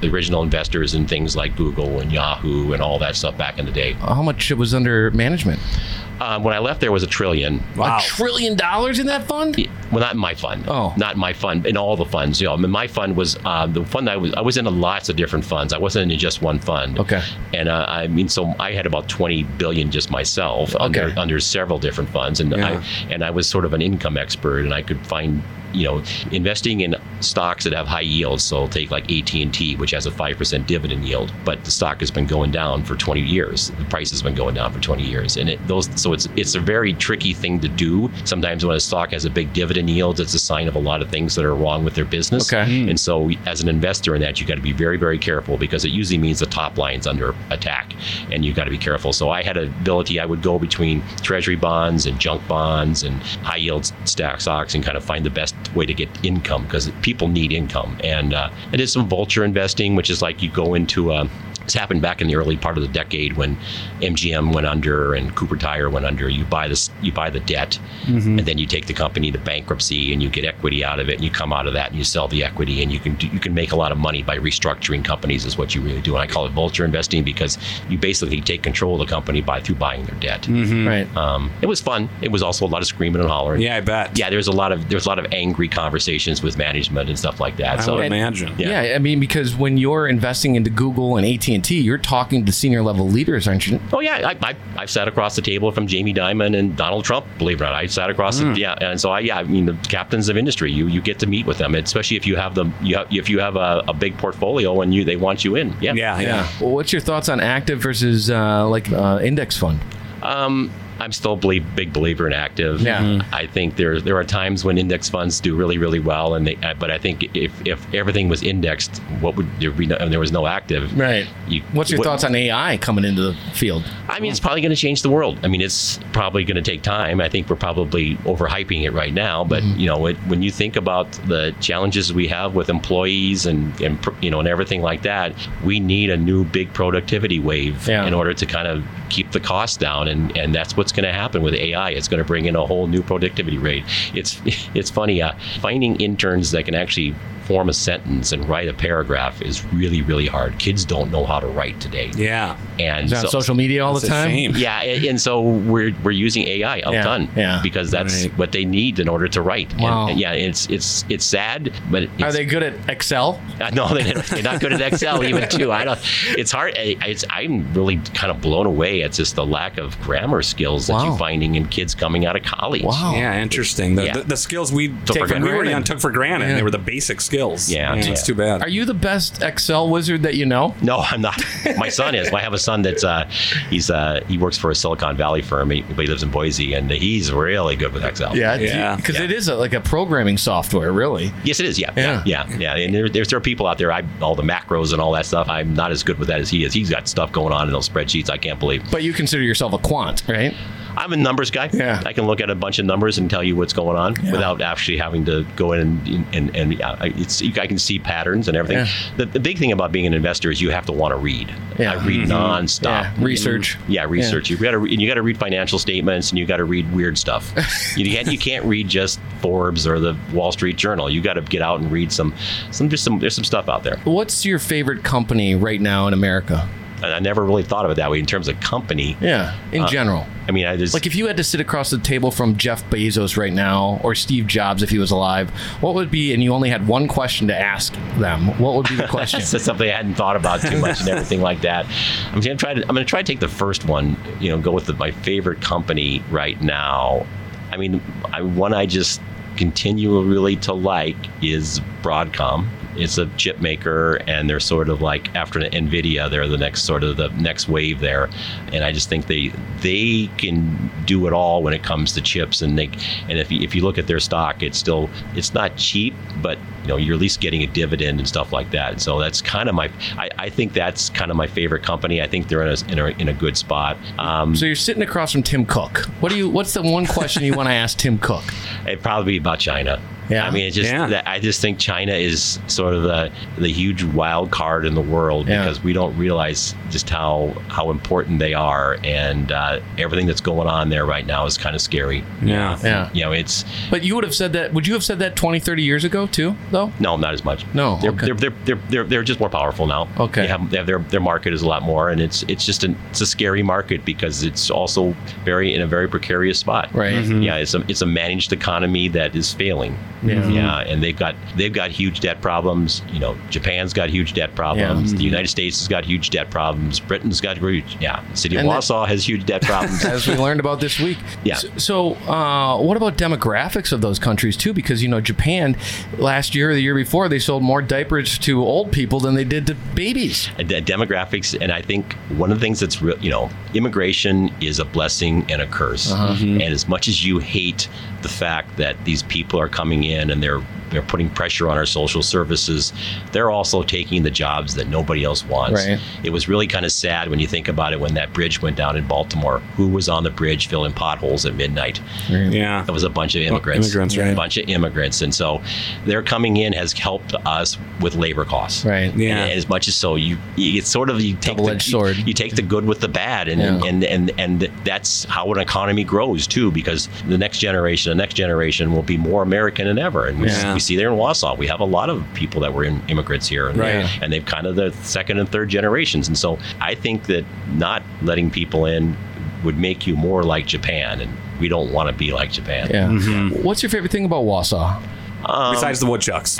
original investors in things like Google and Yahoo and all that stuff back in the day. How much was under management? When I left, there was $1 trillion. Wow. $1 trillion in that fund? Well, not in my fund. Oh, not in my fund. In all the funds, you know. I mean, my fund was the fund I was in lots of different funds. I wasn't in just one fund. Okay. And I mean, so I had about $20 billion just myself under several different funds, and I was sort of an income expert, and I could find, you know, investing in stocks that have high yields. So take like AT&T, which has a 5% dividend yield, but the stock has been going down for 20 years. The price has been going down for 20 years, and it's a very tricky thing to do. Sometimes when a stock has a big dividend yield, it's a sign of a lot of things that are wrong with their business. Okay. And so as an investor in that, you got to be very, very careful, because it usually means the top line's under attack, and you got to be careful. So I had an ability, I would go between treasury bonds and junk bonds and high yield stocks and kind of find the best way to get income, because people need income. And I did some vulture investing, which is like you go into this happened back in the early part of the decade when MGM went under and Cooper Tire went under. You buy the debt, and then you take the company to bankruptcy, and you get equity out of it, and you come out of that and you sell the equity, and you can make a lot of money by restructuring companies, is what you really do. And I call it vulture investing, because you basically take control of the company through buying their debt. Right. It was fun. It was also a lot of screaming and hollering. Yeah, I bet. Yeah, there's a lot of angry conversations with management and stuff like that. I would imagine. Yeah, I mean, because when you're investing into Google and AT&T, you're talking to senior level leaders, aren't you? Oh yeah, I've sat across the table from Jamie Dimon and Donald Trump. Believe it or not, I sat across. And so I mean, the captains of industry, you get to meet with them, especially if you have a big portfolio and they want you in. Yeah. Well, what's your thoughts on active versus index fund? I'm still a big believer in active. Yeah. I think there are times when index funds do really, really well, but I think if everything was indexed, what would there be? There was no active. Right. What's your thoughts on AI coming into the field? I mean, it's probably going to change the world. I mean, it's probably going to take time. I think we're probably overhyping it right now, but you know, when you think about the challenges we have with employees and everything like that, we need a new big productivity wave in order to kind of keep the costs down, and that's what's going to happen with AI. It's going to bring in a whole new productivity rate. It's funny, finding interns that can actually form a sentence and write a paragraph is really, really hard. Kids don't know how to write today. Yeah. And is that on social media all the time? Yeah, and so we're using AI a ton because that's what they need in order to write. Wow. And it's sad, but are they good at Excel? No, they're not good at Excel even too. It's hard. I'm really kind of blown away at just the lack of grammar skills that you're finding in kids coming out of college. Wow. Yeah, interesting. The skills we took for granted. They were the basic skills. Yeah, it's too bad. Are you the best Excel wizard that you know? No, I'm not. My son is. I have a son that's he works for a Silicon Valley firm. He lives in Boise, and he's really good with Excel. Yeah, because it is like a programming software, really. Yes, it is. Yeah. And there are people out there. All the macros and all that stuff. I'm not as good with that as he is. He's got stuff going on in those spreadsheets. I can't believe. But you consider yourself a quant, right? I'm a numbers guy. Yeah. I can look at a bunch of numbers and tell you what's going on without actually having to go in and I can see patterns and everything. Yeah. The big thing about being an investor is you have to want to read. I read nonstop. Yeah. Research. Research. You got to read financial statements, and you got to read weird stuff. You can't read just Forbes or the Wall Street Journal. You got to get out and read there's some stuff out there. What's your favorite company right now in America? I never really thought of it that way in terms of company. Yeah, in general. I mean, like if you had to sit across the table from Jeff Bezos right now, or Steve Jobs if he was alive, what would be, and you only had one question to ask them, what would be the question? That's something I hadn't thought about too much and everything like that. I'm going to try to take the first one, go with my favorite company right now. I mean, one I just continue really to like is Broadcom. It's a chip maker, and they're sort of like after NVIDIA, they're the next wave there. And I just think they can do it all when it comes to chips. And if you look at their stock, it's not cheap, but you're at least getting a dividend and stuff like that. So that's kind of I think that's kind of my favorite company. I think they're in a good spot. So you're sitting across from Tim Cook. What's the one question you want to ask Tim Cook? It'd probably be about China. Yeah. I mean, it's just I just think China is sort of the huge wild card in the world because we don't realize just how important they are, and everything that's going on there right now is kind of scary. Yeah. You know, it's. But you would have said that. Would you have said that 20, 30 years ago too, though? No, not as much. No. They're just more powerful now. Okay. They have their market is a lot more, and it's just it's a scary market because it's also in a very precarious spot. Right. Mm-hmm. Yeah. It's a managed economy that is failing. Yeah. Yeah. And they've got huge debt problems. You know, Japan's got huge debt problems. Yeah. The United States has got huge debt problems. Britain's got huge. Yeah. The city of Warsaw has huge debt problems. As we learned about this week. Yeah. So what about demographics of those countries too? Because Japan last year or the year before they sold more diapers to old people than they did to babies. Demographics, and I think one of the things that's real, immigration is a blessing and a curse. And as much as you hate the fact that these people are coming in and they're putting pressure on our social services, they're also taking the jobs that nobody else wants. Right. It was really kind of sad when you think about it when that bridge went down in Baltimore. Who was on the bridge filling potholes at midnight? Right. Yeah. It was a bunch of immigrants. Right. A bunch of immigrants. And so their coming in has helped us with labor costs. Right. Yeah. And as much as so, it's sort of you take double-edged sword. You take the good with the bad, and that's how an economy grows too, because the next generation will be more American than ever. And we see there in Wausau, we have a lot of people that were immigrants here, and they've kind of the second and third generations. And so I think that not letting people in would make you more like Japan, and we don't want to be like Japan. Yeah. Mm-hmm. What's your favorite thing about Wausau? Besides the woodchucks,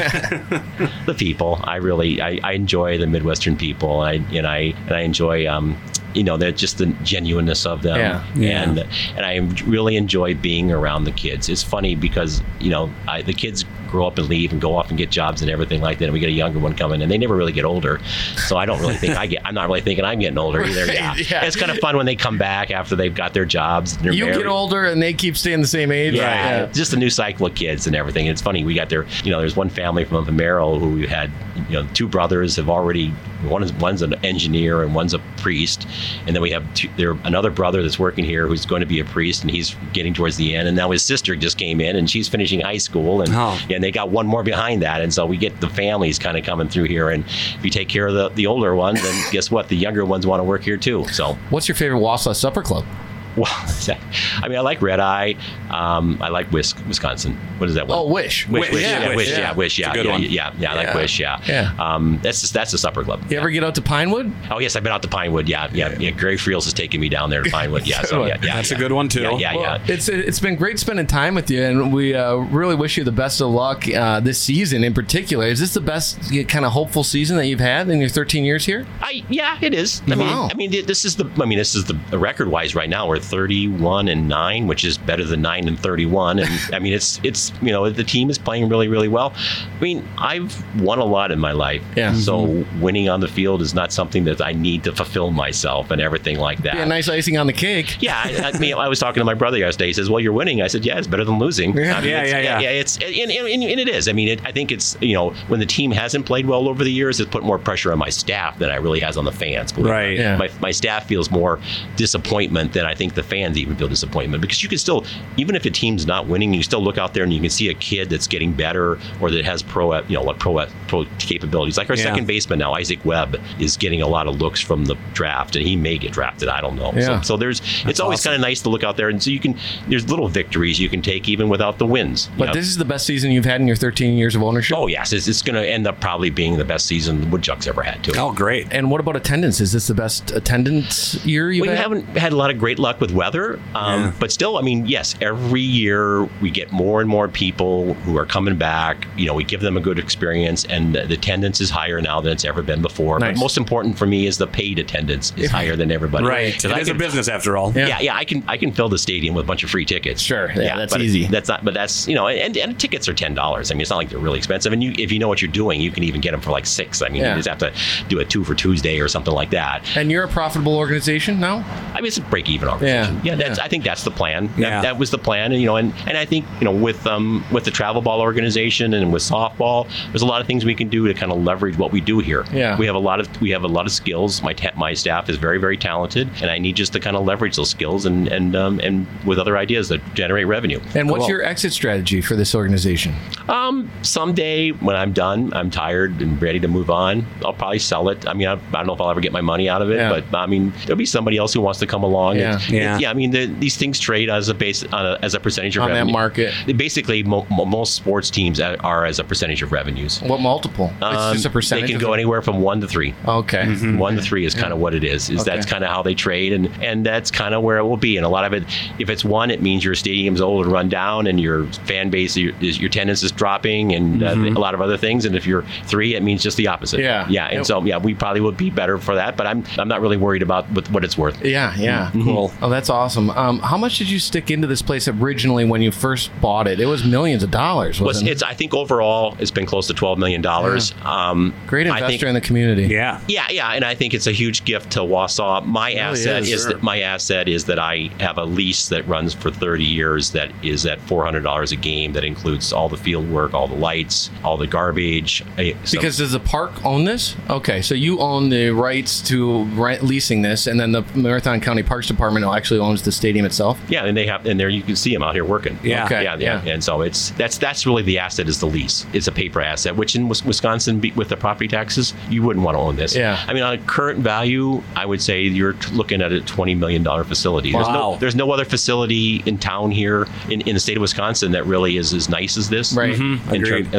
the people. I enjoy the Midwestern people, and I enjoy they're just the genuineness of them. And I really enjoy being around the kids. It's funny because the kids grow up and leave and go off and get jobs and everything like that, and we get a younger one coming, and they never really get older. So I don't really think I'm not really thinking I'm getting older either. Yeah. It's kind of fun when they come back after they've got their jobs. And you get older and they keep staying the same age. Yeah. Just a new cycle of kids and everything. It's funny. We got there's one family from Vomero who had two brothers have already. One's an engineer and one's a priest, and then we have another brother that's working here who's going to be a priest, and he's getting towards the end. And now his sister just came in, and she's finishing high school, and they got one more behind that. And so we get the families kind of coming through here. And if you take care of the older ones, then guess what? The younger ones want to work here too. So, what's your favorite Wausau supper club? Well, I like Red Eye. I like Wisconsin. What is that one? Oh, Wish. Wish. Wish. Yeah. It's a good one. Yeah. I like Wish. Yeah. That's a supper club. You ever get out to Pinewood? Oh yes, I've been out to Pinewood. Yeah. Gary Friels has taken me down there to Pinewood. Yeah. So that's a good one too. Yeah. It's been great spending time with you, and we really wish you the best of luck this season in particular. Is this the best kind of hopeful season that you've had in your 13 years here? It is. Wow. I mean, this is the record-wise right now. We're 31-9, which is better than 9-31. And I mean, it's the team is playing really, really well. I mean, I've won a lot in my life. Yeah. So winning on the field is not something that I need to fulfill myself and everything like that. Be a nice icing on the cake. Yeah. I was talking to my brother yesterday. He says, "Well, you're winning." I said, "Yeah, it's better than losing." Yeah. I mean, and it is. I mean, I think it's when the team hasn't played well over the years, it's put more pressure on my staff than it really has on the fans. Right. Yeah. My staff feels more disappointment than I think the fans even feel disappointment, because you can still, even if a team's not winning, you still look out there and you can see a kid that's getting better or that has pro capabilities. Like our second baseman now, Isaac Webb, is getting a lot of looks from the draft, and he may get drafted. I don't know. Yeah. So it's always kind of nice to look out there, and so there's little victories you can take even without the wins. But this is the best season you've had in your 13 years of ownership? Oh yes, it's going to end up probably being the best season the Woodchucks ever had too. Oh great. And what about attendance? Is this the best attendance year you've had? We haven't had a lot of great luck with weather, but still, I mean, yes, every year we get more and more people who are coming back. We give them a good experience, and the attendance is higher now than it's ever been before. Nice. But most important for me is the paid attendance is higher than everybody. Right. It is a business after all. Yeah. I can fill the stadium with a bunch of free tickets. Sure. Yeah, that's easy. And tickets are $10. I mean, it's not like they're really expensive. And if you know what you're doing, you can even get them for like $6. I mean, you just have to do a 2 for Tuesday or something like that. And you're a profitable organization now? I mean, it's a break-even already. organization. I think that's the plan. That was the plan, and and I think with the travel ball organization and with softball, there's a lot of things we can do to kind of leverage what we do here. We have a lot of skills. My staff is very, very talented, and I need just to kind of leverage those skills and with other ideas that generate revenue. And what's your exit strategy for this organization? Someday when I'm done, I'm tired and ready to move on, I'll probably sell it. I mean, I don't know if I'll ever get my money out of it, but I mean, there'll be somebody else who wants to come along. I mean, these things trade as a percentage of revenue. On that market. Basically, most sports teams are as a percentage of revenues. What multiple? It's just a percentage. They can go anywhere from 1 to 3. Okay. 1 to 3 is kind of what it is. That's kind of how they trade, and that's kind of where it will be. And a lot of it, if it's 1, it means your stadium's old and run down, and your fan base, your attendance is dropping, and a lot of other things. And if you're 3, it means just the opposite. And so we probably would be better for that, but I'm not really worried about what it's worth. Cool. Oh, that's awesome. How much did you stick into this place originally when you first bought it? It was millions of dollars, wasn't it? I think overall it's been close to $12 million. Great investor in the community. And I think it's a huge gift to Wausau. My asset is that I have a lease that runs for 30 years that is at $400 a game, that includes all the field work, all the lights, all the garbage. Because does the park own this? Okay, so you own the rights to leasing this, and then the Marathon County Parks Department actually owns the stadium itself? And there you can see them out here working. And so that's really the asset, is the lease. It's a paper asset, which in Wisconsin, with the property taxes, you wouldn't want to own this. I mean, on a current value, I would say you're looking at a $20 million facility. Wow. There's no other facility in town here in the state of Wisconsin that really is as nice as this. Right. Agreed.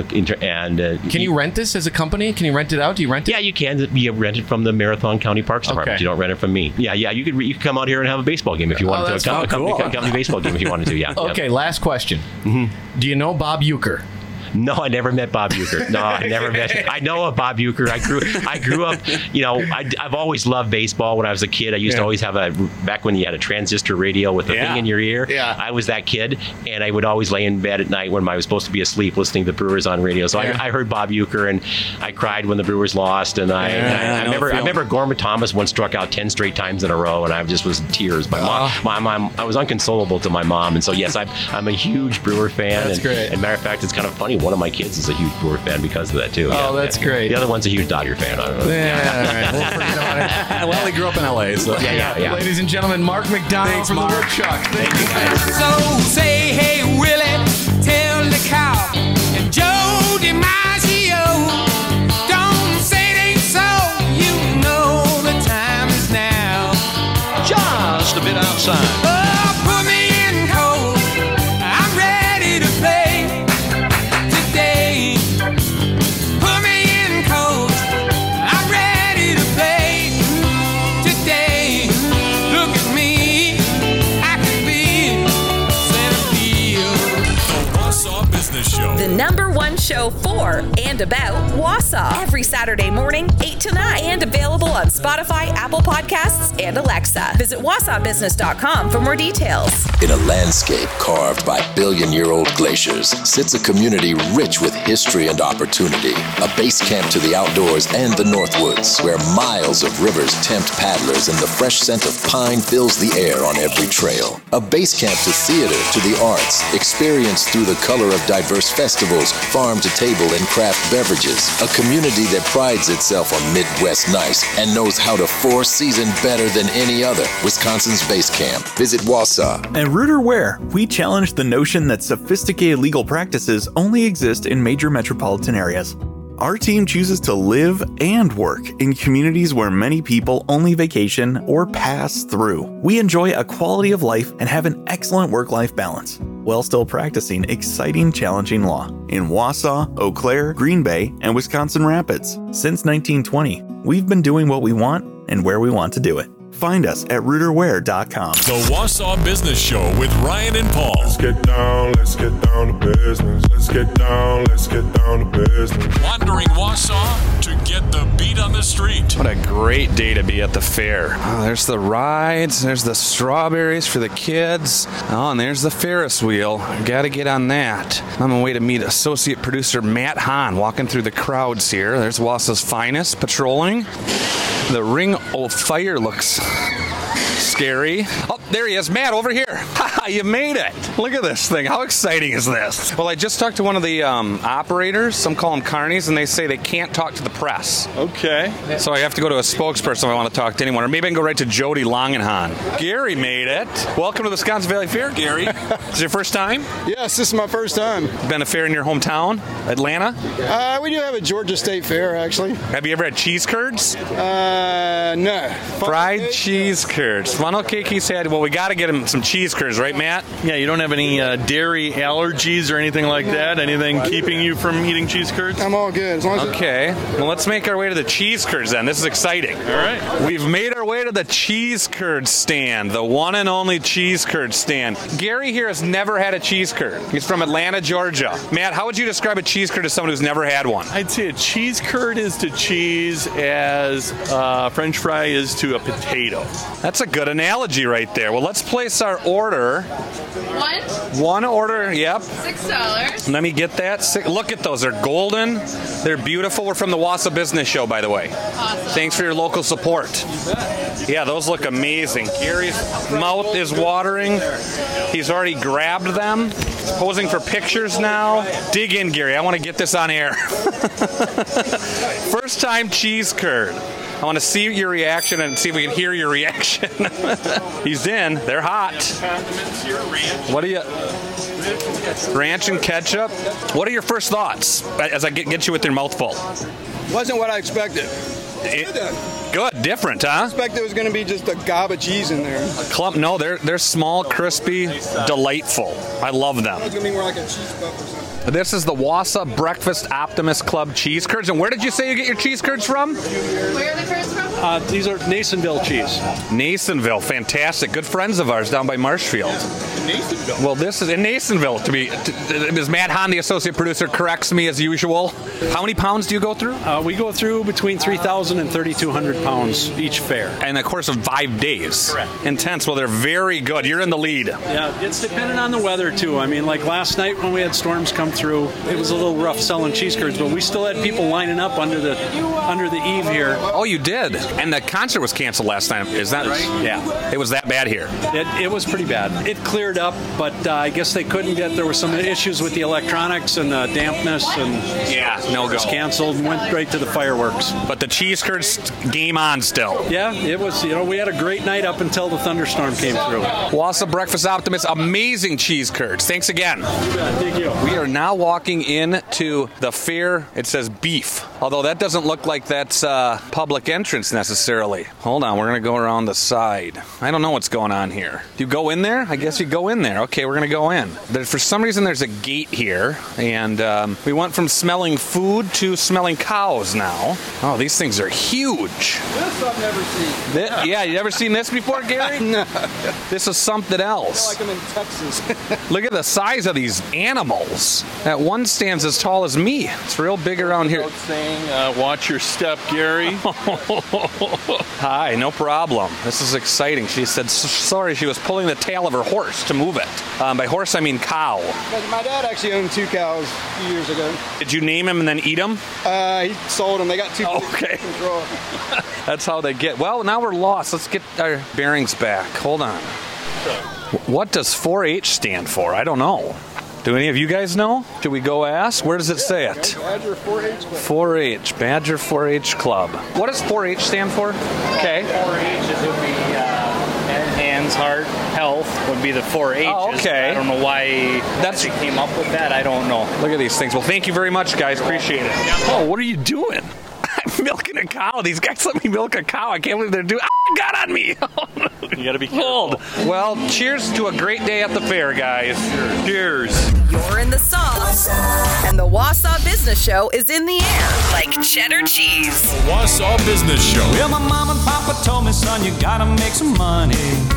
Can you rent this as a company? Can you rent it out? Do you rent it? Yeah, you can. You rent it from the Marathon County Parks Department. You don't rent it from me. You could come out here and have a baseball game if you wanted to. Company baseball game if you wanted to. Okay, last question. Do you know Bob Uecker? No, I never met Bob Uecker. No, I never met him. I know of Bob Uecker. I grew up, I've always loved baseball. When I was a kid, I used to always have back when you had a transistor radio with a thing in your ear. I was that kid, and I would always lay in bed at night when I was supposed to be asleep listening to the Brewers on radio. So I heard Bob Uecker, and I cried when the Brewers lost. And I remember Gorman Thomas once struck out 10 straight times in a row, and I just was in tears. My mom, I was inconsolable to my mom. And so, yes, I'm a huge Brewer fan. That's great. And matter of fact, it's kind of funny. One of my kids is a huge Brewer fan because of that too. Oh, that's great. The other one's a huge Dodger fan. I don't know. Well, he grew up in LA, so Ladies and gentlemen, Mark McDonald from the Woodchuck. Thank you guys. So say, hey Willie, tell the cow and Joe DiMaggio, don't say it ain't so. You know the time is now. Just a bit outside. Oh, put me in cold. I'm ready to play. The #1 show for and about Wausau. Every Saturday morning, 8 to 9. And available on Spotify, Apple Podcasts, and Alexa. Visit WausauBusiness.com for more details. In a landscape carved by billion-year-old glaciers sits a community rich with history and opportunity. A base camp to the outdoors and the Northwoods, where miles of rivers tempt paddlers and the fresh scent of pine fills the air on every trail. A base camp to theater, to the arts, experienced through the color of diverse festivals, farm to table and craft beverages. A community that prides itself on Midwest nice and knows how to four-season better than any other. Wisconsin's base camp. Visit Wausau. At Rooter Ware, we challenge the notion that sophisticated legal practices only exist in major metropolitan areas. Our team chooses to live and work in communities where many people only vacation or pass through. We enjoy a quality of life and have an excellent work-life balance, while still practicing exciting, challenging law in Wausau, Eau Claire, Green Bay, and Wisconsin Rapids. Since 1920, we've been doing what we want and where we want to do it. Find us at rooterware.com. The Wausau Business Show with Ryan and Paul. Let's get down to business. Let's get down to business. Wandering Wausau to Get the beat on the street. What a great day to be at the fair. Oh, there's the rides. There's the strawberries for the kids. Oh, and there's the Ferris wheel. Got to get on that. I'm on my way to meet associate producer Matt Hahn, walking through the crowds here. There's Wausau's finest patrolling. The Ring of Fire looks scary. Oh, there he is. Matt, over here. Haha, you made it. Look at this thing. How exciting is this? Well, I just talked to one of the operators. Some call them carnies, and they say they can't talk to the press. Okay. So I have to go to a spokesperson if I want to talk to anyone. Or maybe I can go right to Jody Langenhahn. Gary made it. Welcome to the Wisconsin Valley Fair, Gary. Is it your first time? Yes, this is my first time. Been a fair in your hometown, Atlanta? We do have a Georgia State Fair, actually. Have you ever had cheese curds? No. Fried cheese curds. Funnel cake he said, well, we got to get him some cheese curds, right, Matt? Yeah, you don't have any dairy allergies or anything like that? Anything keeping you from eating cheese curds? I'm all good. As long as okay. Well, let's make our way to the cheese curds then. This is exciting. All right. We've made our way to the cheese curd stand, the one and only cheese curd stand. Gary here has never had a cheese curd. He's from Atlanta, Georgia. Matt, how would you describe a cheese curd to someone who's never had one? I'd say a cheese curd is to cheese as French fry is to a potato. That's a good analogy right there. Well, let's place our order. One order, yep. $6. Let me get that. Look at those. They're golden. They're beautiful. We're from the Wausau Business Show, by the way. Awesome. Thanks for your local support. Yeah, those look amazing. Gary's mouth is watering. He's already grabbed them. He's posing for pictures now. Dig in, Gary. I want to get this on air. First time cheese curd. I want to see your reaction and see if we can hear your reaction. He's in. They're hot. What are you? Ranch and ketchup. What are your first thoughts as I get you with your mouthful? Wasn't what I expected. Good, different, huh? I expected it was going to be just a gob of cheese in there. A clump? No, they're small, crispy, delightful. I love them. It's going to be more like a cheese puff or something. This is the Wausau Breakfast Optimist Club cheese curds. And where did you say you get your cheese curds from? Where are the curds from? These are Nasonville cheese. Nasonville, fantastic. Good friends of ours down by Marshfield. Nasonville. Well, this is in Nasonville. Is Matt Hahn, the associate producer, corrects me as usual. How many pounds do you go through? We go through between 3,000 and 3,200 pounds each fair. And of course, of 5 days. Correct. Intense. Well, they're very good. You're in the lead. Yeah, it's dependent on the weather, too. I mean, like last night when we had storms come through, it was a little rough selling cheese curds, but we still had people lining up under the eave here. Oh, you did? And the concert was canceled last night. Is that right? Yeah. It was that bad here. It was pretty bad. It cleared up, but I guess they couldn't get. There were some issues with the electronics and the dampness, and no go. It was canceled and went right to the fireworks. But the cheese curds game on still. Yeah, it was. We had a great night up until the thunderstorm came through. Wausau Breakfast Optimist, amazing cheese curds. Thanks again. Thank you. We are now walking into the fair. It says beef, although that doesn't look like that's public entrance necessarily. Hold on, we're going to go around the side. I don't know what's going on here. Do you go in there? I guess you go in there. Okay, we're going to go in. For some reason, there's a gate here, and we went from smelling food to smelling cows now. Oh, these things are huge. This I've never seen. Yeah, you ever seen this before, Gary? No. This is something else. I feel like I'm in Texas. Look at the size of these animals. That one stands as tall as me. It's real big around here. Saying, watch your step, Gary. Hi, no problem. This is exciting. She said sorry she was pulling the tail of her horse to move it. By horse, I mean cow. My dad actually owned 2 cows a few years ago. Did you name them and then eat them? He sold them. They got too okay. control. That's how they get. Well, now we're lost. Let's get our bearings back. Hold on. What does 4-H stand for? I don't know. Do any of you guys know? Should we go ask? Where does it say it? Badger 4-H Club. 4-H, Badger 4-H Club. What does 4-H stand for? Okay. 4-H would be hands, heart, health would be the 4-H's. Oh, okay. I don't know why they came up with that. I don't know. Look at these things. Well, thank you very much, guys. Appreciate it. Oh, what are you doing? I'm milking a cow. These guys let me milk a cow. I can't believe they're doing. Ah, got on me. You got to be careful. Well, cheers to a great day at the fair, guys. Cheers. You're in the sauce, and the Wausau Business Show is in the air like cheddar cheese. The Wausau Business Show. Well, my mom and papa told me, son, you gotta make some money.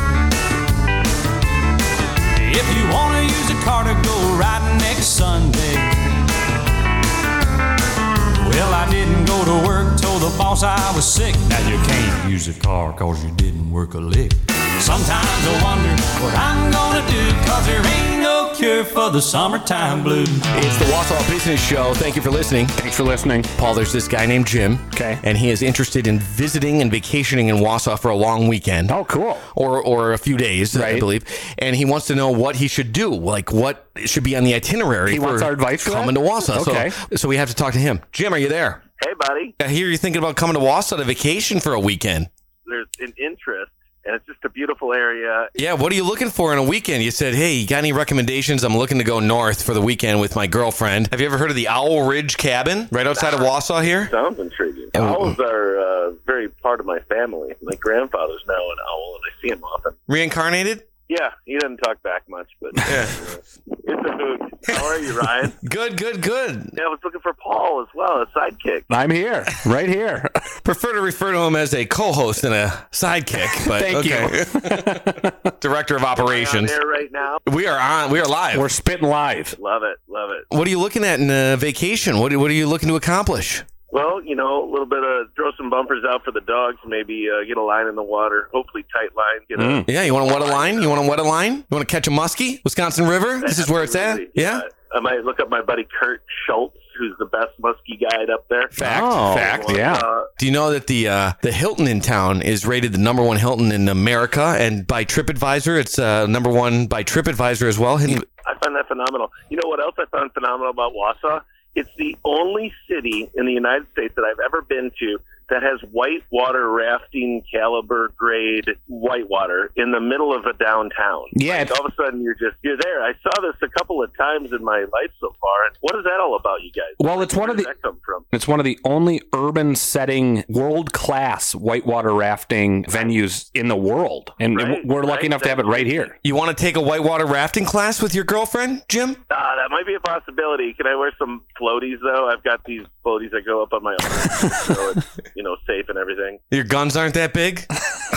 If you wanna use a car to go riding next Sunday. Well, I didn't go to work, told the boss I was sick. Now you can't use a car cause you didn't work a lick. Sometimes I wonder what I'm gonna do, cause there ain't no cure for the summertime blues. It's the Wausau Business Show. Thank you for listening. Thanks for listening. Paul, there's this guy named Jim. Okay. And he is interested in visiting and vacationing in Wausau for a long weekend. Oh, cool. Or a few days, I believe. And he wants to know what he should do, like what should be on the itinerary. He wants our advice for coming to Wausau. Okay. So we have to talk to him. Jim, are you there? Hey, buddy. I hear you're thinking about coming to Wausau to vacation for a weekend. There's an interest, and it's just a beautiful area. Yeah, what are you looking for in a weekend? You said, hey, you got any recommendations? I'm looking to go north for the weekend with my girlfriend. Have you ever heard of the Owl Ridge Cabin right outside of Wausau here? Sounds intriguing. Owls are very part of my family. My grandfather's now an owl, and I see him often. Reincarnated? Yeah, he doesn't talk back much, but it's a hoot. How are you, Ryan? Good. Yeah, I was looking for Paul as well, a sidekick. I'm here, right here. Prefer to refer to him as a co-host than a sidekick, but Thank you. Director of operations. Am I on air right now? We are live. We're spitting live. Love it. What are you looking at in vacation? What are you looking to accomplish? Well, a little bit of throw some bumpers out for the dogs, maybe get a line in the water, hopefully tight line. Yeah, you want to wet a line? You want to catch a muskie? Wisconsin River? This is where it's at? Yeah? I might look up my buddy Kurt Schultz, who's the best muskie guide up there. Fact, yeah. Do you know that the Hilton in town is rated the number one Hilton in America, and by TripAdvisor, it's number one by TripAdvisor as well? I find that phenomenal. You know what else I found phenomenal about Wausau? It's the only city in the United States that I've ever been to that has whitewater rafting caliber grade whitewater in the middle of a downtown. Yeah. Like all of a sudden you're there. I saw this a couple of times in my life so far. And what is that all about, you guys? Well, it's Where does that come from? It's one of the only urban setting, world-class whitewater rafting venues in the world. And we're lucky enough to have it right here. You want to take a whitewater rafting class with your girlfriend, Jim? That might be a possibility. Can I wear some floaties, though? I've got these floaties that go up on my arm, so it's, safe and everything. Your guns aren't that big?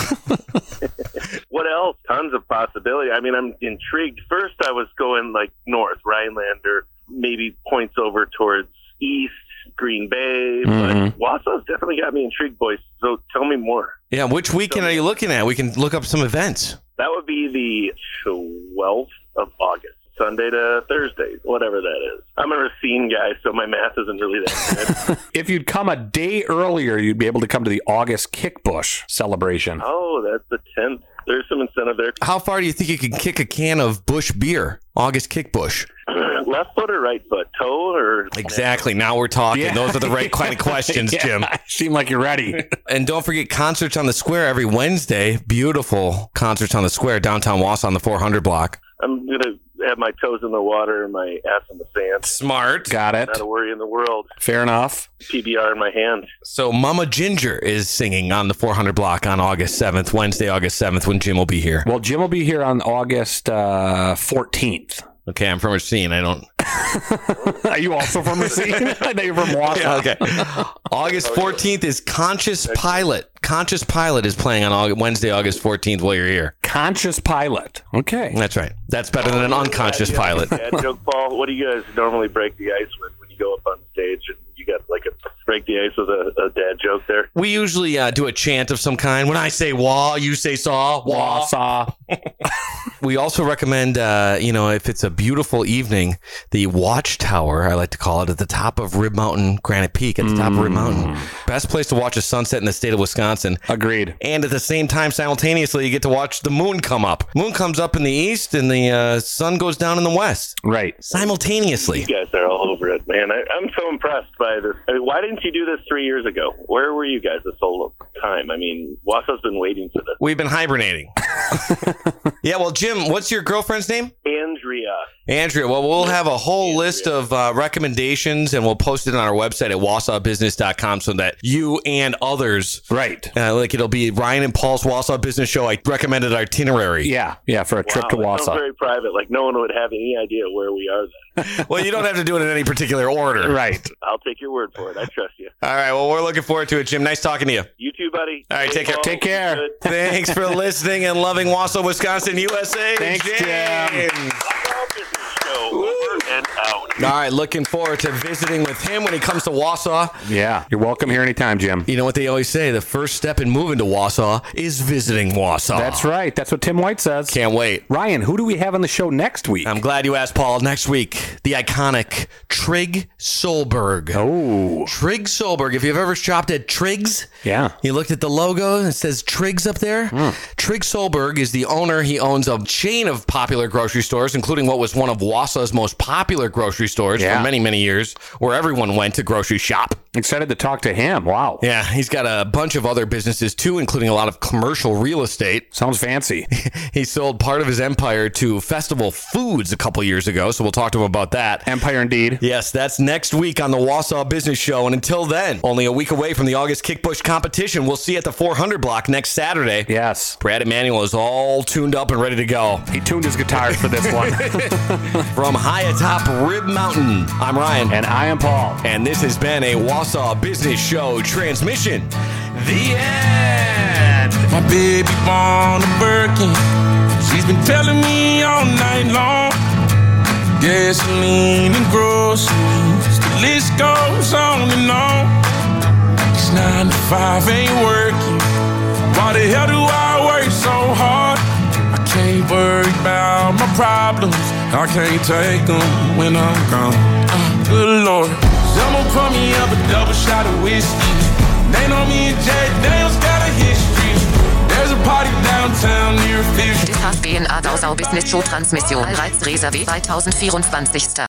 What else? Tons of possibility. I mean, I'm intrigued. First, I was going north, Rhinelander, maybe points over towards east, Green Bay. But Wausau's definitely got me intrigued, boys. So tell me more. Yeah, which weekend are you looking at? We can look up some events. That would be the 12th of August. Sunday to Thursday, whatever that is. I'm a Racine guy, so my math isn't really that good. If you'd come a day earlier, you'd be able to come to the August Kickbush celebration. Oh, that's the 10th. There's some incentive there. How far do you think you can kick a can of Busch beer? August Kickbush. Left foot or right foot? Toe or... Exactly. Now we're talking. Yeah. Those are the right kind of questions, Jim. Seem like you're ready. And don't forget concerts on the square every Wednesday. Beautiful concerts on the square, downtown Wausau on the 400 block. I'm going to have my toes in the water and my ass in the sand. Smart. Got it. Not a worry in the world. Fair enough. PBR in my hand. So Mama Ginger is singing on the 400 block on August 7th, Wednesday, August 7th, when Jim will be here. Well, Jim will be here on August 14th. Okay, I'm from Racine. I don't... Are you also from Racine? I know you're from Wausau. Yeah, okay. August 14th is Conscious Pilot. Conscious Pilot is playing on Wednesday, August 14th while you're here. Conscious Pilot. Okay. That's right. That's better than an unconscious pilot. Dad joke, Paul. What do you guys normally break the ice with when you go up on stage and you got a break the ice with a dad joke there? We usually do a chant of some kind. When I say wah, you say saw. Wah, saw. We also recommend, if it's a beautiful evening, the Watchtower, I like to call it, at the top of Rib Mountain, Granite Peak, at the top of Rib Mountain. Best place to watch a sunset in the state of Wisconsin. Agreed. And at the same time, simultaneously, you get to watch the moon come up. Moon comes up in the east and the sun goes down in the west. Right. Simultaneously. You guys are all over it, man. I'm so impressed by this. I mean, why didn't you do this 3 years ago? Where were you guys this whole time? I mean, Wausau's been waiting for this. We've been hibernating. Yeah, well, Jim, what's your girlfriend's name? Andrea. Well, we'll have a whole list of recommendations, and we'll post it on our website at wausaubusiness.com so that you and others, right? It'll be Ryan and Paul's Wausau Business Show. I recommended itinerary. Yeah, for a trip to Wausau. Sounds very private. Like no one would have any idea where we are then. Well, you don't have to do it in any particular order. Right. I'll take your word for it. I trust you. All right. Well, we're looking forward to it, Jim. Nice talking to you. You too, buddy. All right. Take care. Take care. Thanks for listening and loving Wausau, Wisconsin, USA. Thanks, Jim. Wausau Business Show. and out. All right, looking forward to visiting with him when he comes to Wausau. Yeah, you're welcome here anytime, Jim. You know what they always say? The first step in moving to Wausau is visiting Wausau. That's right. That's what Tim White says. Can't wait. Ryan, who do we have on the show next week? I'm glad you asked, Paul. Next week, the iconic Trig Solberg. Oh. Trig Solberg. If you've ever shopped at Trig's, you looked at the logo and it says Trig's up there. Trig Solberg is the owner. He owns a chain of popular grocery stores, including what was one of Wausau's most popular grocery stores for many, many years, where everyone went to grocery shop. Excited to talk to him. Wow. Yeah, he's got a bunch of other businesses too, including a lot of commercial real estate. Sounds fancy. He sold part of his empire to Festival Foods a couple years ago, so we'll talk to him about that. Empire indeed. Yes, that's next week on the Wausau Business Show. And until then, only a week away from the August Kickbush competition, we'll see you at the 400 block next Saturday. Yes. Brad Emanuel is all tuned up and ready to go. He tuned his guitars for this one. From high atop Rib Mountain, I'm Ryan. And I am Paul. And this has been a Wausau Business Show transmission. The end. My baby born a Birkin. She's been telling me all night long. Gasoline and groceries, the list goes on and on. This 9 to 5 ain't working. Why the hell do I work so hard? I can't worry about my problems. I can't take them when I'm gone. Good Lord. Someone pour me up a double shot of whiskey. They know me and Jay Daniels got a history. There's a party downtown near Fish. DHBNA Wausau Business Show Transmission. Allreiz reservé 2024.